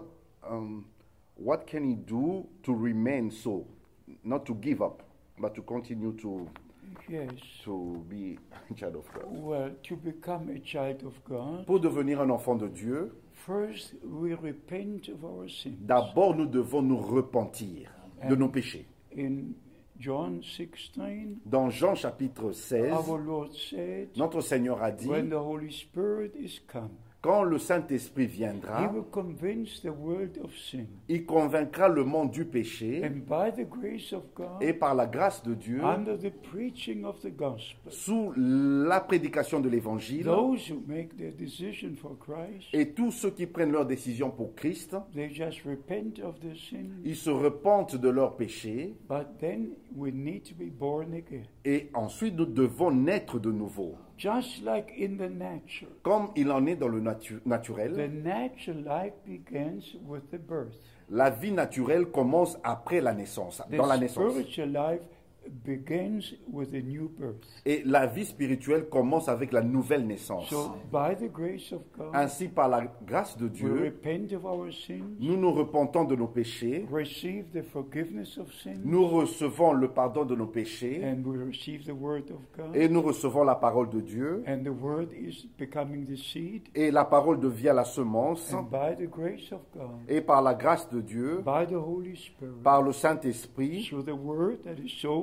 what can he do to remain so? Not to give up, but to continue to Yes. be a child of God. Well, to become a child of God, Pour devenir un enfant de Dieu, first we repent of our sins. d'abord nous devons nous repentir de nos péchés. In John 16, Dans Jean chapitre 16, our Lord said, notre Seigneur a dit, when the Holy Spirit is come, quand le Saint-Esprit he viendra, will convince the world of sin. il convaincra le monde du péché And by the grace of God, et par la grâce de Dieu, under the preaching of the gospel, sous la prédication de l'Évangile, those who make their decision for Christ, et tous ceux qui prennent leur décision pour Christ, they just repent of their sin, ils se repentent de leurs péchés but then we need to be born again. et ensuite nous devons naître de nouveau. Just like in the natural. Comme il en est dans le The naturel, natural life begins with the birth. la vie naturelle commence après la naissance, dans la The naissance. spiritual life begins with a new birth. Et la vie spirituelle commence avec la nouvelle naissance. So, by the grace of God, Ainsi, par la grâce de we Dieu, repent of our sins, nous nous repentons de nos péchés, receive the forgiveness of sins, nous recevons le pardon de nos péchés and we receive the Word of God. et nous recevons la parole de Dieu. And the Word is becoming the seed. Et la parole devient la semence. And by the grace of God, Et par la grâce de Dieu, by the Holy Spirit, par le Saint-Esprit, through the Word that is sown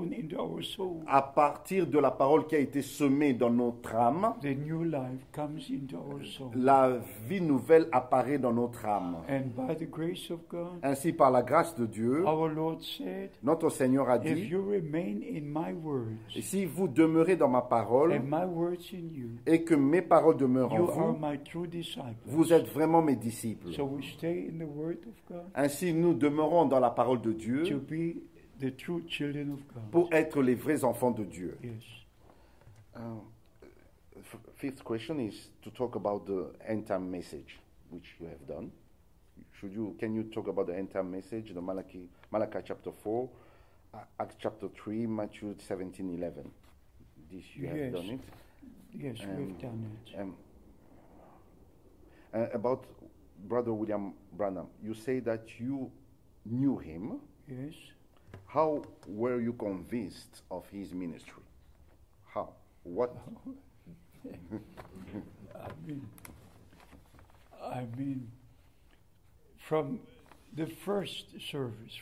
sown into our soul, à partir de la parole qui a été semée dans notre âme, the new life comes into our soul. la vie nouvelle apparaît dans notre âme. And by the grace of God, Ainsi, par la grâce de Dieu, our Lord said, notre Seigneur a if dit, you remain in my words, si vous demeurez dans ma parole and my words in you, et que mes paroles demeurent en you are vous, my true disciples. vous êtes vraiment mes disciples. So we stay in the word of God Ainsi, nous demeurons dans la parole de to Dieu be the true children of God. pour être les vrais enfants de Dieu. Yes. Fifth question is to talk about the end time message, which you have done. Can you talk about the end time message, the Malachi chapter 4, Acts chapter 3, Matthew 17:11? This you have Yes. done it. Yes, we've done it. About Brother William Branham, you say that you knew him. Yes. How were you convinced of his ministry? How? What? I mean, from the first service,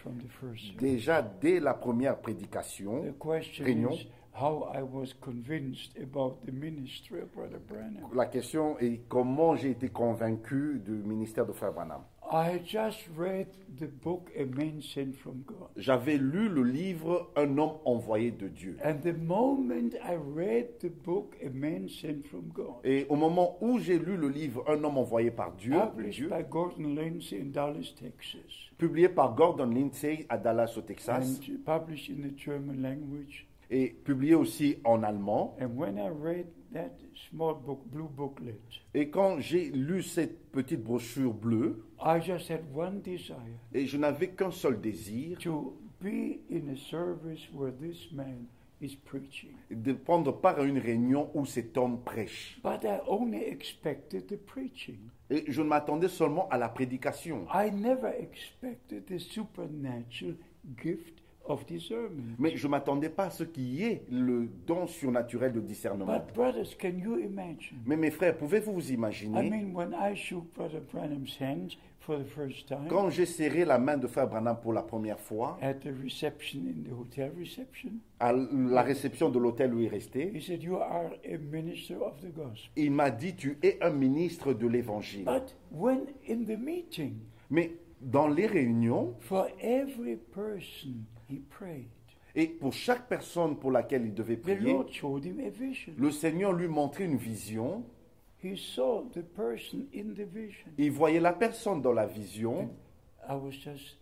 Déjà dès la première prédication, the question réunion, is how I was convinced about the ministry of Brother Branham. la question est comment j'ai été convaincu du ministère de Frère Branham. I had just read the book A Man Sent from God. J'avais lu le livre Un homme envoyé de Dieu. And the moment I read the book A Man Sent from God, Et au moment où j'ai lu le livre Un homme envoyé par Dieu, published by Gordon Lindsay in Dallas, Texas, publié par Gordon Lindsay à Dallas au Texas, and published in the German language. et publié aussi en allemand. And when I read that small book, blue booklet, Et quand j'ai lu cette petite brochure bleue, I just had one desire, et je n'avais qu'un seul désir, to be in a service where this man is preaching. de prendre part à une réunion où cet homme prêche. But I only expected the preaching. Et je ne m'attendais seulement à la prédication. I never expected the supernatural gift of discernment. Mais je ne m'attendais pas à ce qui est le don surnaturel de discernement. But brothers, can you imagine? Mais mes frères, pouvez-vous vous I imaginer, mean, when I shook Brother Branham's hand for the first time quand j'ai serré la main de Frère Branham pour la première fois, at the reception in the hotel reception, à la réception de l'hôtel où il restait, he said, "You are a minister of the gospel." il m'a dit, tu es un ministre de l'évangile. But when in the meeting, Mais dans les réunions, for every person he prayed, et pour chaque personne pour laquelle il devait the prier, Lord showed him a vision. le Seigneur lui montrait une vision. He saw the person in the vision. Il voyait la personne dans la vision. I was just,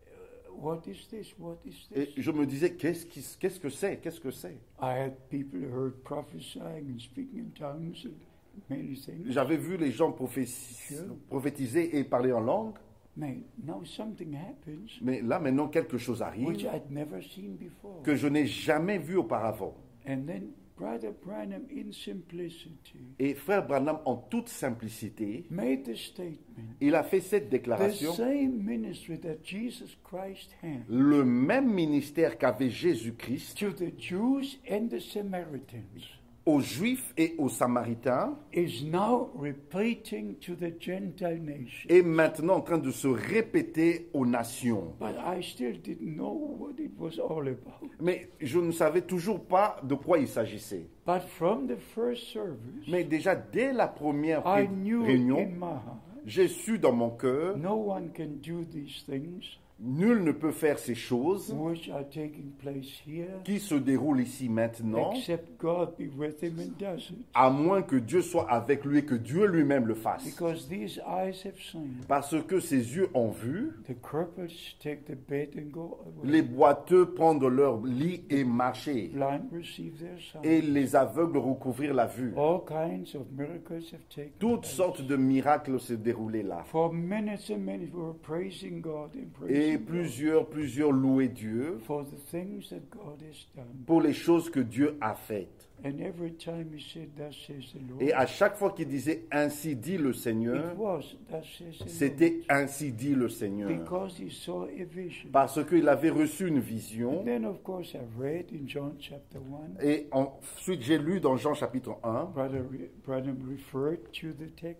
what is this? What is Et this? je me disais, qu'est-ce que c'est? Qu'est-ce que c'est? I had people who heard prophesying and speaking in tongues and many things. J'avais vu les gens prophétiser et parler en langue. Man, now something happens Mais là, maintenant, quelque chose which arrive I'd never seen before. que je n'ai jamais vu auparavant. And then Brother Branham, in simplicity, Et Frère Branham, en toute simplicité, made the statement: il a fait cette the déclaration. same ministry that Jesus Christ had Le même ministère qu'avait Jésus-Christ to the Jews and the Samaritans aux Juifs et aux Samaritains is now repeating to the Gentile nation. est maintenant en train de se répéter aux nations. But I still didn't know what it was all about. Mais je ne savais toujours pas de quoi il s'agissait. But from the first service, Mais déjà dès la première I knew réunion, in my heart, j'ai su dans mon cœur, no one can do these things nul ne peut faire ces choses which are taking place here qui se déroulent ici maintenant, except God be with him and does it. à moins que Dieu soit avec lui et que Dieu lui-même le fasse. Because these eyes have seen. Parce que ses yeux ont vu The cripples take the bed and go away. les boiteux prendre leur lit et marcher, Blind receive their sight. et les aveugles recouvrir la vue. All kinds of miracles have taken Toutes place. sortes de miracles se déroulaient là. For minutes and minutes we were praising God and Et praising God plusieurs louaient Dieu for the things that God has done. pour les choses que Dieu a faites. And every time he said, "Thus says the Lord," Et à chaque fois qu'il disait ainsi dit le Seigneur, it was, "Thus says the c'était ainsi dit le Lord," Seigneur. because he saw a vision. Parce qu'il avait reçu une vision. And then, of course, I read in John chapter 1, Et ensuite j'ai lu dans Jean chapitre 1, Brother Branham referred to the text.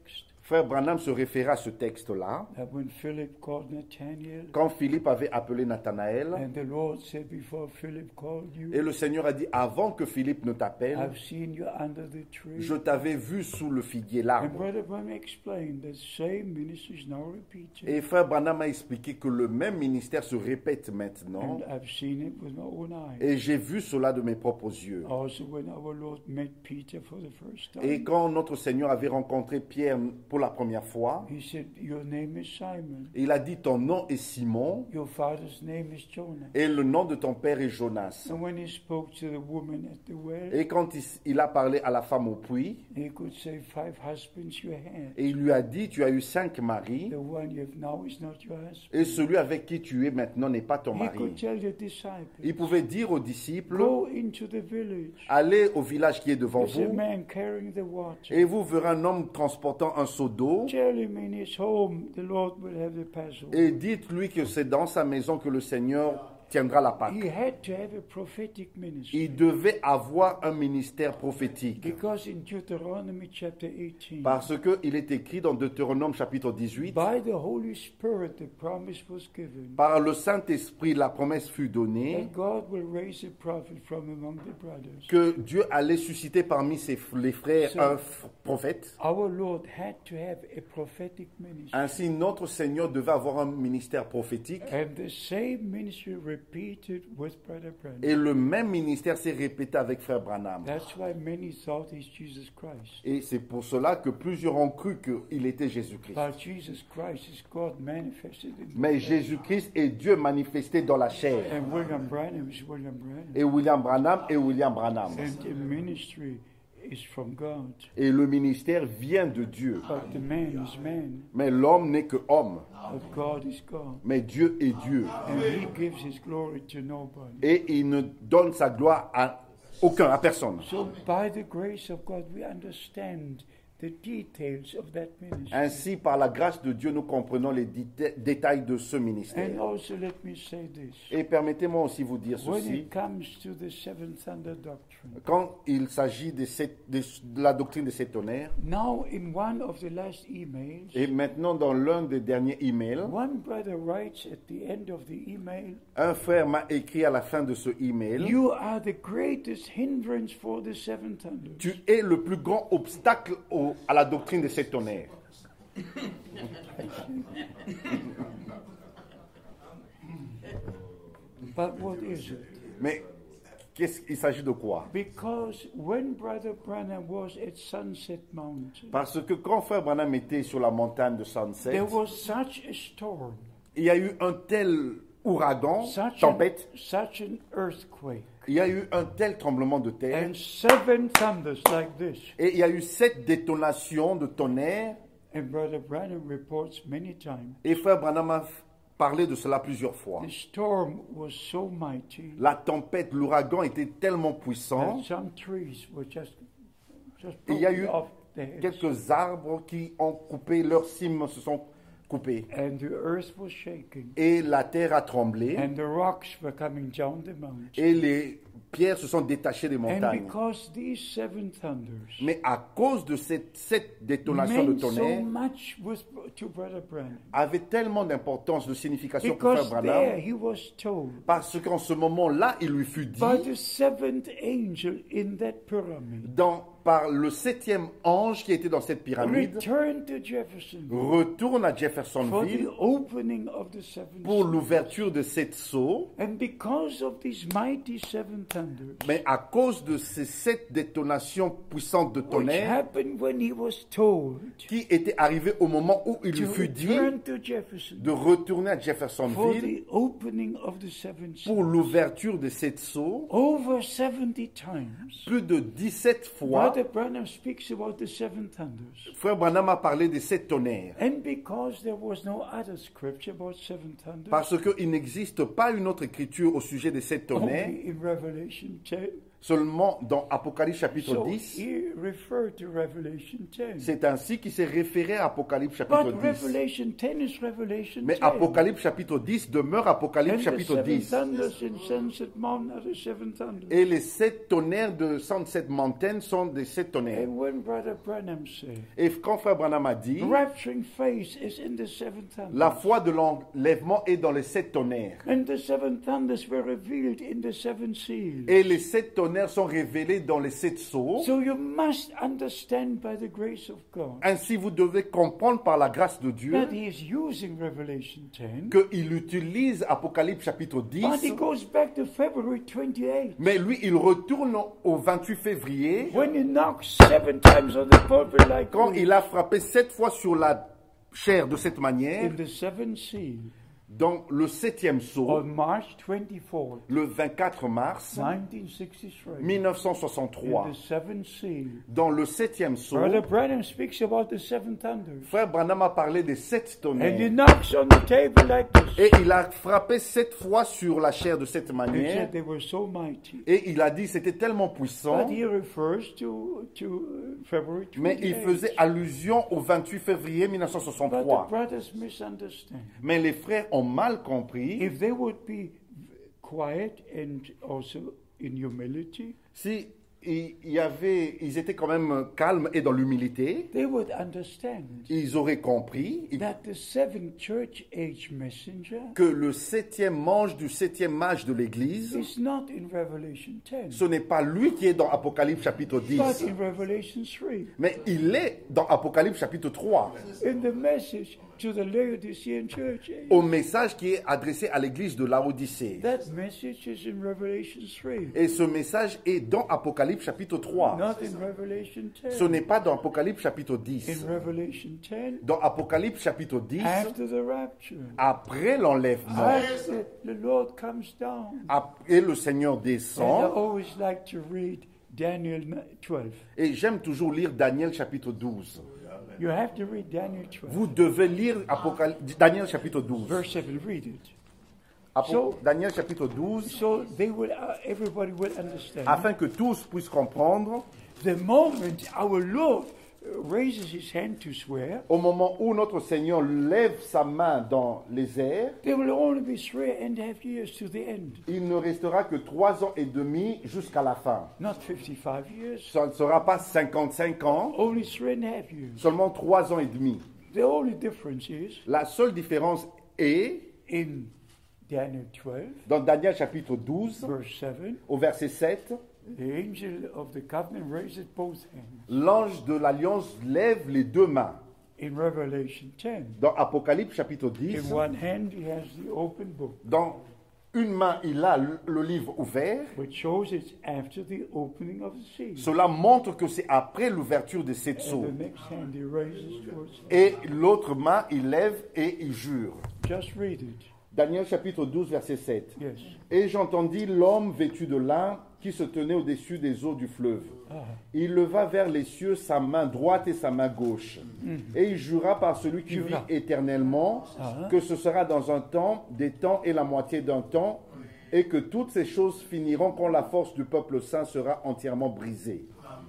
Frère Branham se référait à ce texte-là. that when Philip called Nathanael, Quand Philippe avait appelé Nathanaël, and the Lord said, before Philip called you, et le Seigneur a dit, avant que Philippe ne t'appelle, I've seen you under the tree. je t'avais vu sous le figuier, And l'arbre. Brother Branham explained that same ministry is now repeated. Et Frère Branham a expliqué que le même ministère se répète maintenant. And I've seen it with my own eyes. Et j'ai vu cela de mes propres yeux. Also, when our Lord met Peter for the first time, Et quand notre Seigneur avait rencontré Pierre pour la première fois, he said, your name is Simon. il a dit, ton nom est Simon Your father's name is Jonah. et le nom de ton père est Jonas. And when he spoke to the woman at the well, Et quand il a parlé à la femme au puits, he could say, 5 husbands you had. et il lui a dit, tu as eu 5 maris, The one you have now is not your husband. et celui avec qui tu es maintenant n'est pas ton He mari. could tell the disciples, Il pouvait dire aux disciples, go into the village. allez au village qui est devant There's a vous, man carrying the water. et vous verrez un homme transportant un seau d'eau, Tell him in his home the Lord will have the Passover. et dites-lui que c'est dans sa maison que le Seigneur tiendra la Pâque. He had to have a prophetic ministry. Il devait avoir un ministère prophétique. Because in Deuteronomy chapter 18, Parce qu'il est écrit dans Deutéronome chapitre 18, by the Holy Spirit the promise was given par le Saint-Esprit la promesse fut donnée that God will raise a prophet from among the brothers. que Dieu allait susciter parmi les frères un prophète. Our Lord had to have a prophetic ministry. Ainsi, notre Seigneur devait avoir un ministère prophétique. And the same ministry repeated with Brother Branham. Et le même ministère s'est répété avec Frère Branham. That's why many thought he's Jesus Christ. Et c'est pour cela que plusieurs ont cru qu'il était Jésus-Christ. But Jesus Christ is God manifested in Mais Jésus-Christ est Dieu manifesté dans la chair. And William Branham is William Branham. Et William Branham est William Branham. And the ministry is from God. Et le ministère vient de Dieu. But the man is man. Mais l'homme n'est que homme. But God is God. Mais Dieu est Dieu. And he gives his glory to nobody. Et il ne donne sa gloire à aucun, à personne. So by the grace of God we understand the details of that ministry. Ainsi, par la grâce de Dieu, nous comprenons les détails de ce And ministère. also let me say this. Et permettez-moi aussi vous dire When ceci. it comes to the seven thunder doctrine, Quand il s'agit de la doctrine des sept tonnerres, now in one of the last emails, et maintenant dans l'un des derniers emails, one brother writes at the end of the email, un frère m'a écrit à la fin de ce email, you are the greatest hindrance for the seven thunders. tu es le plus grand obstacle à la doctrine des sept tonnerres. But what is it? Mais il s'agit de quoi? Because when Brother Branham was at Sunset Mountain, Parce que quand frère Branham était sur la montagne de Sunset, there was such a storm, il y a eu un tel ouragan, tempête, such an earthquake, il y a eu un tel tremblement de terre, and seven thunders like this. et il y a eu 7 détonations de tonnerre, And Brother Branham reports many times, et frère Branham a parlé de cela plusieurs fois. the storm was so mighty La tempête, l'ouragan était tellement puissant, that some trees were just il y a broken eu off their heads. quelques arbres qui ont coupé, leurs cimes se sont coupées. And the earth was shaking, Et la terre a tremblé, and the rocks were coming down the mountain. et les pierres se sont détachées des And montagnes. because these seven thunders Mais à cause de cette détonation de meant so tonnerre, much to Brother Branham, avait tellement d'importance, de signification pour Frère because there Branham, he was told parce qu'en ce moment-là, il lui fut dit, by the seventh angel in that pyramid, par le 7e ange qui était dans cette pyramide, return to Jefferson retourne à for the Jeffersonville opening of the seven pour seals. l'ouverture de cette sceaux. And because of these mighty seven thunders, Mais à cause de ces 7 détonations puissantes de which tonnerre happened when he was told qui étaient arrivées au moment où il lui to fut dit return to Jefferson de retourner à for Jeffersonville the opening of the seven seals, pour l'ouverture de cette sceaux, over 70 times, plus de 17 fois, Brother Branham speaks about the seven thunders. Frère Branham a parlé des 7 tonnerres. And because there was no other scripture about seven thunders, Parce qu'il n'existe pas une autre écriture au sujet des 7 tonnerres, only in Revelation 10, seulement dans Apocalypse chapitre So 10. he referred to Revelation 10. C'est ainsi qu'il s'est référé à Apocalypse chapitre But 10. Revelation 10 is Revelation Mais 10. Apocalypse chapitre 10 demeure Apocalypse And the chapitre seven 10. thunders in Sunset Mountain are the seven thunders. Et les 7 tonnerres de Sunset Mountain sont des 7 tonnerres. And when Brother Branham said, Et quand Frère Branham a dit, rapturing faith is in the seven thunders. la foi de l'enlèvement est dans les 7 tonnerres. And the seven thunders were revealed in the seven seals. Et les 7 tonnerres sont révélés dans les 7 sceaux. So you must understand by the grace of God Ainsi, vous devez comprendre par la grâce de Dieu that he is using Revelation 10. qu'il utilise Apocalypse chapitre 10. But he goes back to February 28. Mais lui, il retourne au 28 février When he knocks 7 times on the pulpit like quand this, il a frappé 7 fois sur la chair de cette manière, in the seven seals, dans le 7e sceau, on March 24th, le 24 mars 1963, in 1963, the seven seals, dans le 7e sceau, Brother Branham speaks about the seven thunders. Frère Branham a parlé des 7 And he tonnerres. knocks on the table like this. Et il a frappé 7 fois sur la chair de cette He manière. said they were so mighty. Et il a dit c'était tellement puissant, But he refers to February mais il 28th. faisait allusion au 28 février But the 1963. brothers misunderstand. Mais les frères ont mal compris. If they would be quiet and also in humility, Si ils étaient quand même calmes et dans l'humilité, they would understand ils auraient compris that the seven church age messenger que le 7e ange du 7e âge de l'Église, is not in Revelation 10, ce n'est pas lui qui est dans Apocalypse chapitre but 10, in Revelation 3. mais il est dans Apocalypse chapitre 3, In the message to the Laodicean church age. au message qui est adressé à l'Église de Laodicée. That message is in Revelation 3, Et ce message est dans Apocalypse chapitre 3. not in Revelation Ce 10. n'est pas dans Apocalypse chapitre In 10. Revelation 10, Dans Apocalypse chapitre 10, after the rapture, après l'enlèvement, after the Lord comes down. et le Seigneur And I descend, always like to read Daniel 12. et j'aime toujours lire Daniel chapitre 12. You have to read Daniel 12. Vous devez lire Daniel chapitre 12. Verse 7, read it. Daniel chapitre 12, So they will, everybody will understand. afin que tous puissent comprendre, The moment our Lord raises his hand to swear, au moment où notre Seigneur lève sa main dans les airs, there will only be 3.5 years to the end. il ne restera que 3 ans et demi jusqu'à la fin. Not 55 years, Ça ne sera pas 55 ans, only 3.5 years. seulement 3 ans et demi. The only difference is La seule différence est, in Daniel 12, dans Daniel chapitre 12, verse 7, au verset 7, the angel of the covenant raises both hands. l'ange de l'alliance lève les deux mains. In Revelation 10, Dans Apocalypse chapitre 10, in one hand he has the open book, dans une main, il a le livre ouvert. which shows it's after the opening of the seal. Cela montre que c'est après l'ouverture de cette And sceaux. the next hand he raises towards Et l'autre main, il lève et il jure. Just read it. Daniel chapitre 12, verset 7. Yes. Et j'entendis l'homme vêtu de lin qui se tenait au-dessus des eaux du fleuve. Il leva vers les cieux sa main droite et sa main gauche. Et il jura par celui qui vit Jura. éternellement que ce sera dans un temps, des temps et la moitié d'un temps, et que toutes ces choses finiront quand la force du peuple saint sera entièrement brisée.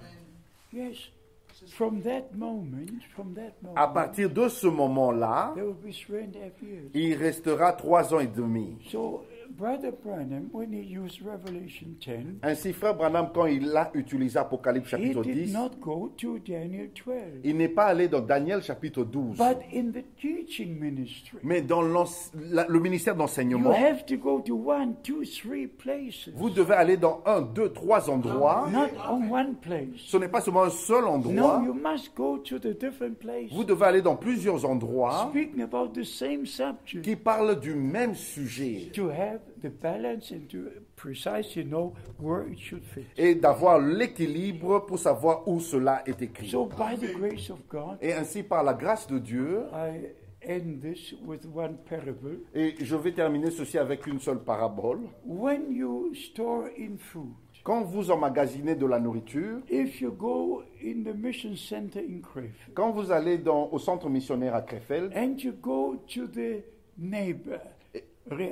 Yes. From that moment, À partir de ce moment-là, there will be 3.5 years. il restera 3 ans et demi. So, Brother Branham, when he used Revelation 10, Ainsi, Frère Branham, quand il a utilisé Apocalypse he chapitre did 10, not go to Daniel 12, il n'est pas allé dans Daniel chapitre 12, but in the teaching ministry. mais dans le ministère You d'enseignement. have to go to 1, 2, 3 places, Vous devez aller dans 1, 2, 3 endroits. not on one place. Ce n'est pas seulement un seul No, endroit. you must go to the different places, Vous devez aller dans plusieurs endroits speaking about the same subject, qui parlent du même sujet to have the balance and to precisely know where it should fit. et d'avoir l'équilibre pour savoir où cela est écrit. So, by the grace of God, Et ainsi, par la grâce de Dieu, I end this with one parable. et je vais terminer ceci avec une seule parabole. When you store in food, Quand vous emmagasinez de la nourriture, if you go in the mission center in Krefeld quand vous allez au centre missionnaire à Krefeld and you go to the neighbor, Real,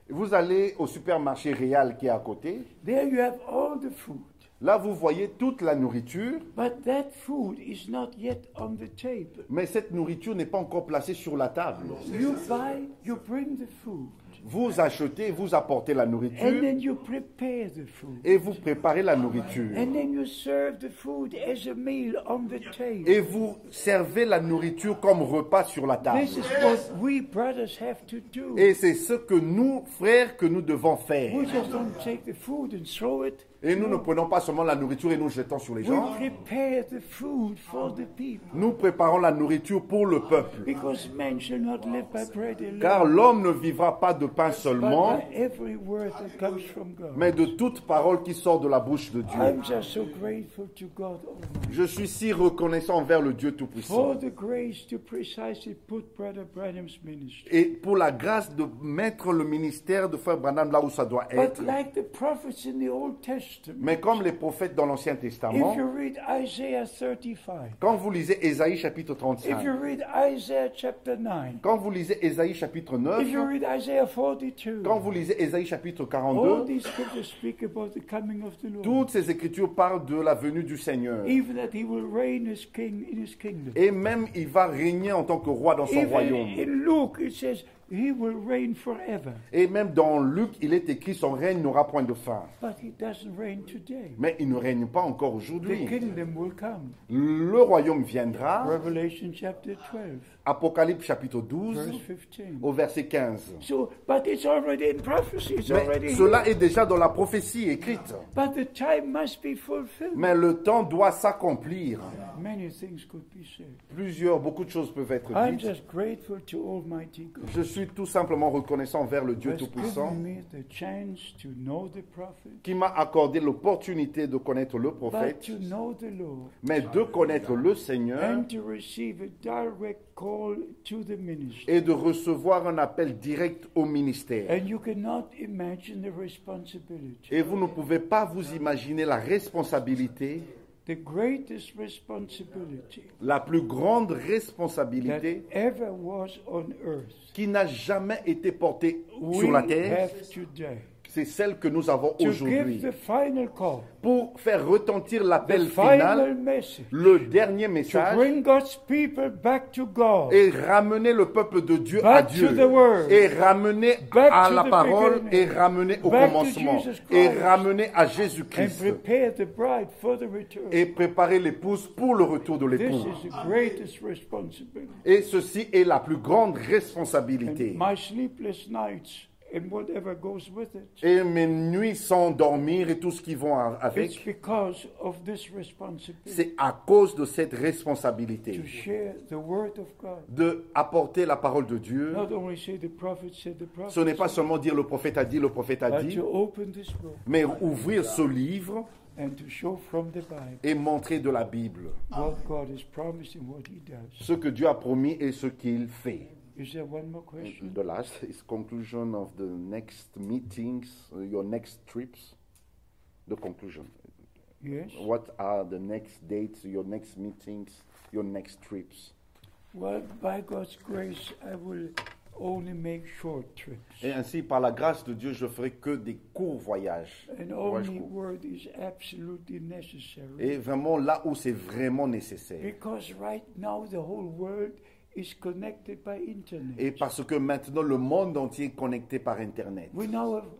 Vous allez au supermarché Réal qui est à côté. There you have all the food. Là, vous voyez toute la nourriture, But that food is not yet on the table. mais cette nourriture n'est pas encore placée sur la table. You buy, you bring the food, Vous achetez, vous apportez la and nourriture then you prepare the food. et vous préparez la nourriture. And then you serve the food as a meal on the table. Et vous servez la nourriture comme repas sur la table. This is what we brothers have to do. Et c'est ce que nous, frères, que nous devons faire. We just don't take the food and throw it. Et nous ne prenons pas seulement la nourriture et nous jetons sur les We gens. prepare the food for the people. Nous préparons la nourriture pour le peuple. Because man shall not live by bread alone, Car l'homme ne vivra pas de pain but seulement, by every word that comes from God. mais de toute parole qui sort de la bouche de Dieu. I'm just so grateful to God Almighty Je suis si reconnaissant envers le Dieu Tout-Puissant. for the grace to precisely put Brother Branham's ministry. Et pour la grâce de mettre le ministère de Frère Branham là où ça doit But être. like the prophets in the Old Testament, Mais comme les prophètes dans l'Ancien if Testament, you read Isaiah 35, quand vous lisez Ésaïe chapitre if 35, you read Isaiah chapter 9, quand vous lisez Ésaïe chapitre 9, if you read Isaiah 42, quand vous lisez Ésaïe chapitre all 42, these scriptures speak about the coming of the Lord. toutes ces écritures parlent de la venue du Seigneur. Even that he will reign as king in his kingdom. Et même il va régner en tant que roi dans son Even royaume. in Luke it says he will reign forever. Et même dans Luc, il est écrit son règne n'aura point de fin. But he doesn't reign today. Mais il ne règne pas encore The aujourd'hui. kingdom will come. Le royaume viendra. Revelation chapter 12, Apocalypse chapitre 12 verse 15. au verset 15. So, but it's already in prophecy. It's Mais already cela here. est déjà dans la prophétie écrite. But the time must be fulfilled. Mais le temps doit s'accomplir. Many things could be said. Beaucoup de choses peuvent être I'm dites. just grateful to Almighty God. Je suis tout simplement reconnaissant envers le Dieu Who has Tout-Puissant given me the chance to know the prophet, qui m'a accordé l'opportunité de connaître le but prophète, to know the Lord, mais de connaître le Seigneur and to receive a direct call to the ministry. et de recevoir un appel direct au ministère. And you cannot imagine the responsibility. Et vous ne pouvez pas vous imaginer la responsabilité, The greatest responsibility la plus grande that responsabilité ever was on earth, qui n'a jamais été portée sur we la terre, have today. c'est celle que nous avons To aujourd'hui. give the final call, Pour faire retentir the l'appel final final, message, le dernier to message, bring God's people back to God, et ramener le peuple de Dieu à back Dieu, to the Word, et ramener back à to la the parole, beginning, et ramener au back to commencement, Jesus Christ, et ramener à and Jésus-Christ, prepare the bride for the return. et préparer l'épouse pour le retour de This l'époux. is the greatest responsibility. Et ceci est la plus grande responsabilité. My sleepless nights and whatever goes with it, Et mes nuits sans dormir et tout ce qui vont it's avec, because of this responsibility c'est à cause de cette to responsabilité share the word of God. de apporter la parole de Dieu. Not only say the prophet said, the prophet Ce n'est pas said, seulement dire le prophète a dit, but dit, to open this book mais ouvrir ce livre and to show from the Bible et montrer de la Bible what God has promised and what He does. ce que Dieu a promis et ce qu'il fait. Is there one more question? The last is conclusion of the next meetings, your next trips. The conclusion. Yes. What are the next dates, your next meetings, your next trips? Well, by God's grace, I will only make short trips. Et ainsi, par la grâce de Dieu, je ferai que des courts voyages. And Voyages only courts. word is absolutely necessary. Et vraiment là où c'est vraiment nécessaire. Because right now the whole world is connected by internet. Et parce que maintenant le monde entier est connecté par Internet. We now have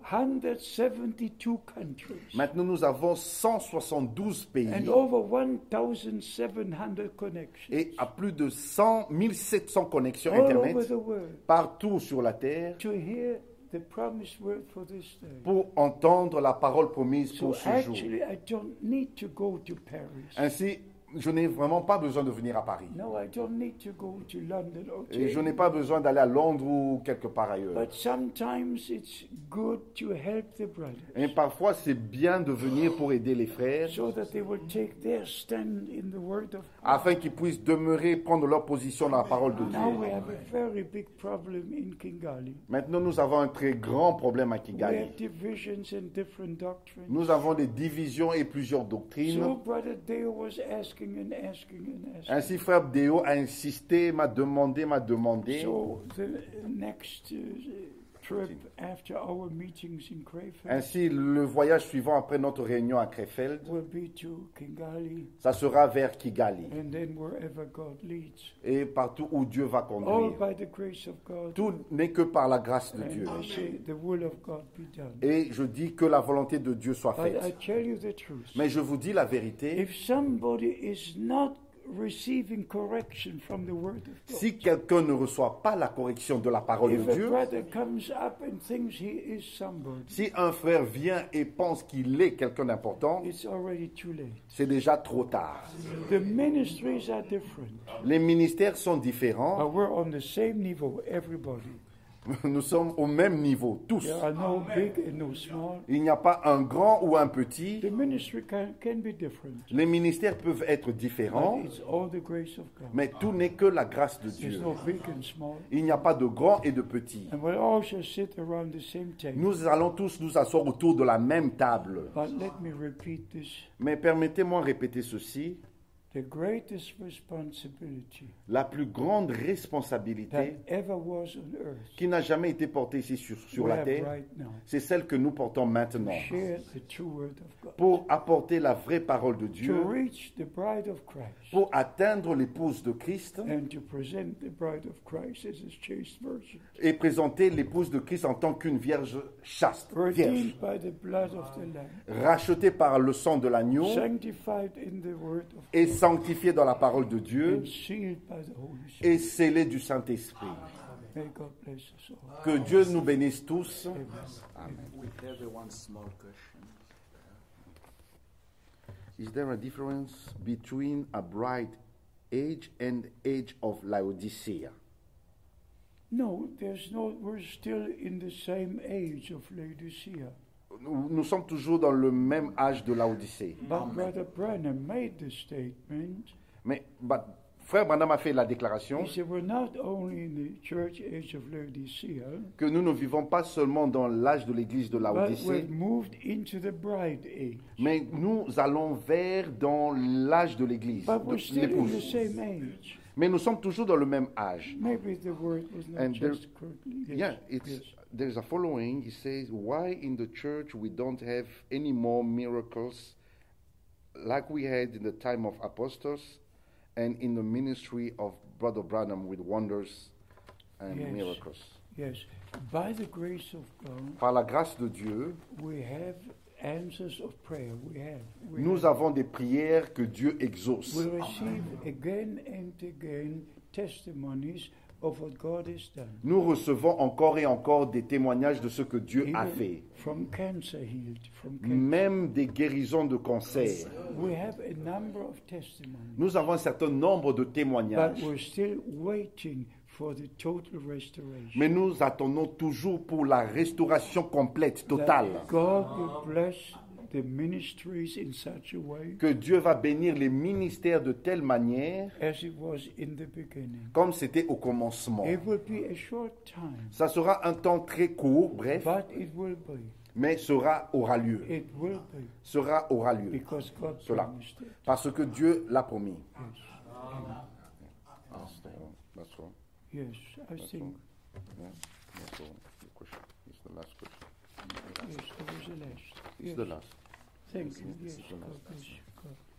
172 countries Maintenant nous avons 172 pays and over 1,700 connections et à plus de 1700 connexions all over Internet the world partout sur la terre to hear the promised word for this day. pour entendre la parole promise So pour ce jour. actually, I don't need to go to Paris. Ainsi, je n'ai vraiment pas besoin de venir à Paris. No, I don't need to go to London or Et je n'ai to pas besoin d'aller à Londres ou quelque part ailleurs. But sometimes it's good to help the brothers Et parfois, c'est bien de venir pour aider les frères so that they will take their stand in the word of God. afin qu'ils puissent demeurer, prendre leur position dans la parole de Now we Dieu. have a very big problem in Kigali. Maintenant, nous avons un très grand problème à We Kigali. have divisions and different doctrines. Nous avons des divisions et plusieurs So doctrines. Brother Deo was asking and asking and asking. Ainsi, frère Déo a insisté, m'a demandé. So the next trip after our meetings in Krefeld Ainsi, le voyage suivant après notre réunion à Krefeld, will be to Kigali ça sera vers Kigali and then wherever God leads. et partout où Dieu va All conduire. by the grace of God. Tout n'est que par la grâce de Dieu. And I say the will of God be done. Et je dis que la volonté de Dieu soit But I faite. tell you the truth. Mais je vous dis la vérité, If somebody is not receiving correction from the Word of God, si quelqu'un ne reçoit pas la correction de la parole if de a Dieu, brother comes up and thinks he is somebody, si un frère vient et pense qu'il est quelqu'un d'important, it's already too late. c'est déjà trop tard. The ministries are different, Les ministères sont différents. but we're on the same niveau, everybody. Nous sommes au même niveau, tous. There are no big and no small. Il n'y a pas un grand ou un petit. The ministry can be different, Les ministères peuvent être différents, but it's all the grace of God. mais tout n'est que la grâce de There's Dieu. no big and small. Il n'y a pas de grand et de petit. And we'll all shall sit around the same table. Nous allons tous nous asseoir autour de la même table. But let me repeat this. Mais permettez-moi de répéter ceci. The greatest responsibility La plus grande responsabilité that ever was on earth qui n'a jamais été portée ici sur we la have terre, right now. c'est celle que nous portons maintenant. Share the true word of God. Pour apporter la vraie parole de To Dieu, reach the bride of Christ pour atteindre l'épouse de Christ and to present the bride of Christ as his chaste virgin. et présenter l'épouse de Christ en tant qu'une vierge chaste, vierge, Redeemed by the blood of the Lamb. rachetée par le sang de l'agneau Sanctified in the word of et God. sanctifiée dans la parole de Dieu And sealed by the Holy Spirit. et scellée du Saint-Esprit. May God bless us all. Que Dieu nous bénisse tous. Amen. Amen. We have one small question. Is there a difference between a bride age and age of Laodicea? No, there's no, we're still in the same age of Laodicea. Nous sommes toujours dans le même âge de Laodicée. But Brother Branham made the statement. Mais Frère Branham a fait la déclaration He said, we're not only in the church age of Laodicea, que nous ne vivons pas seulement dans l'âge de l'église de but we've Laodicée, moved into the bride age. mais nous allons vers dans l'âge de l'église, But we're de still in the l'épouse. same age. Mais nous sommes toujours dans le même âge. Maybe the word was not And there- just correctly. Yes, Yeah, it's yes. there's a following. It says, "Why in the church we don't have any more miracles like we had in the time of apostles and in the ministry of Brother Branham with wonders and Yes. miracles." Yes. By the grace of God, Par la grâce de Dieu, we have answers of prayer. We nous avons des prières que Dieu exauce. we receive again and again testimonies of what God has done. Nous recevons encore et encore des témoignages de ce que Dieu a Even fait. from cancer healed, from cancer. Même des guérisons de cancer. We have a number of testimonies, Nous avons un certain nombre de but témoignages. we're still waiting for the total restoration. Mais nous attendons toujours pour la restauration complète, totale. That God will bless the ministries in such a way Que Dieu va bénir les ministères de telle manière as it was in the beginning. comme c'était au commencement. It will be a short time, Ça sera un temps très court, bref, but it will be. mais aura lieu. It will be Aura lieu. because God Cela. promised it. Parce que Dieu l'a promis. Yes. That's all. Yes, I think Yeah, that's all. The question. It's the last question. yes, that was the last. It's Yes. the last. Thank you. Yes, the God last. bless you. God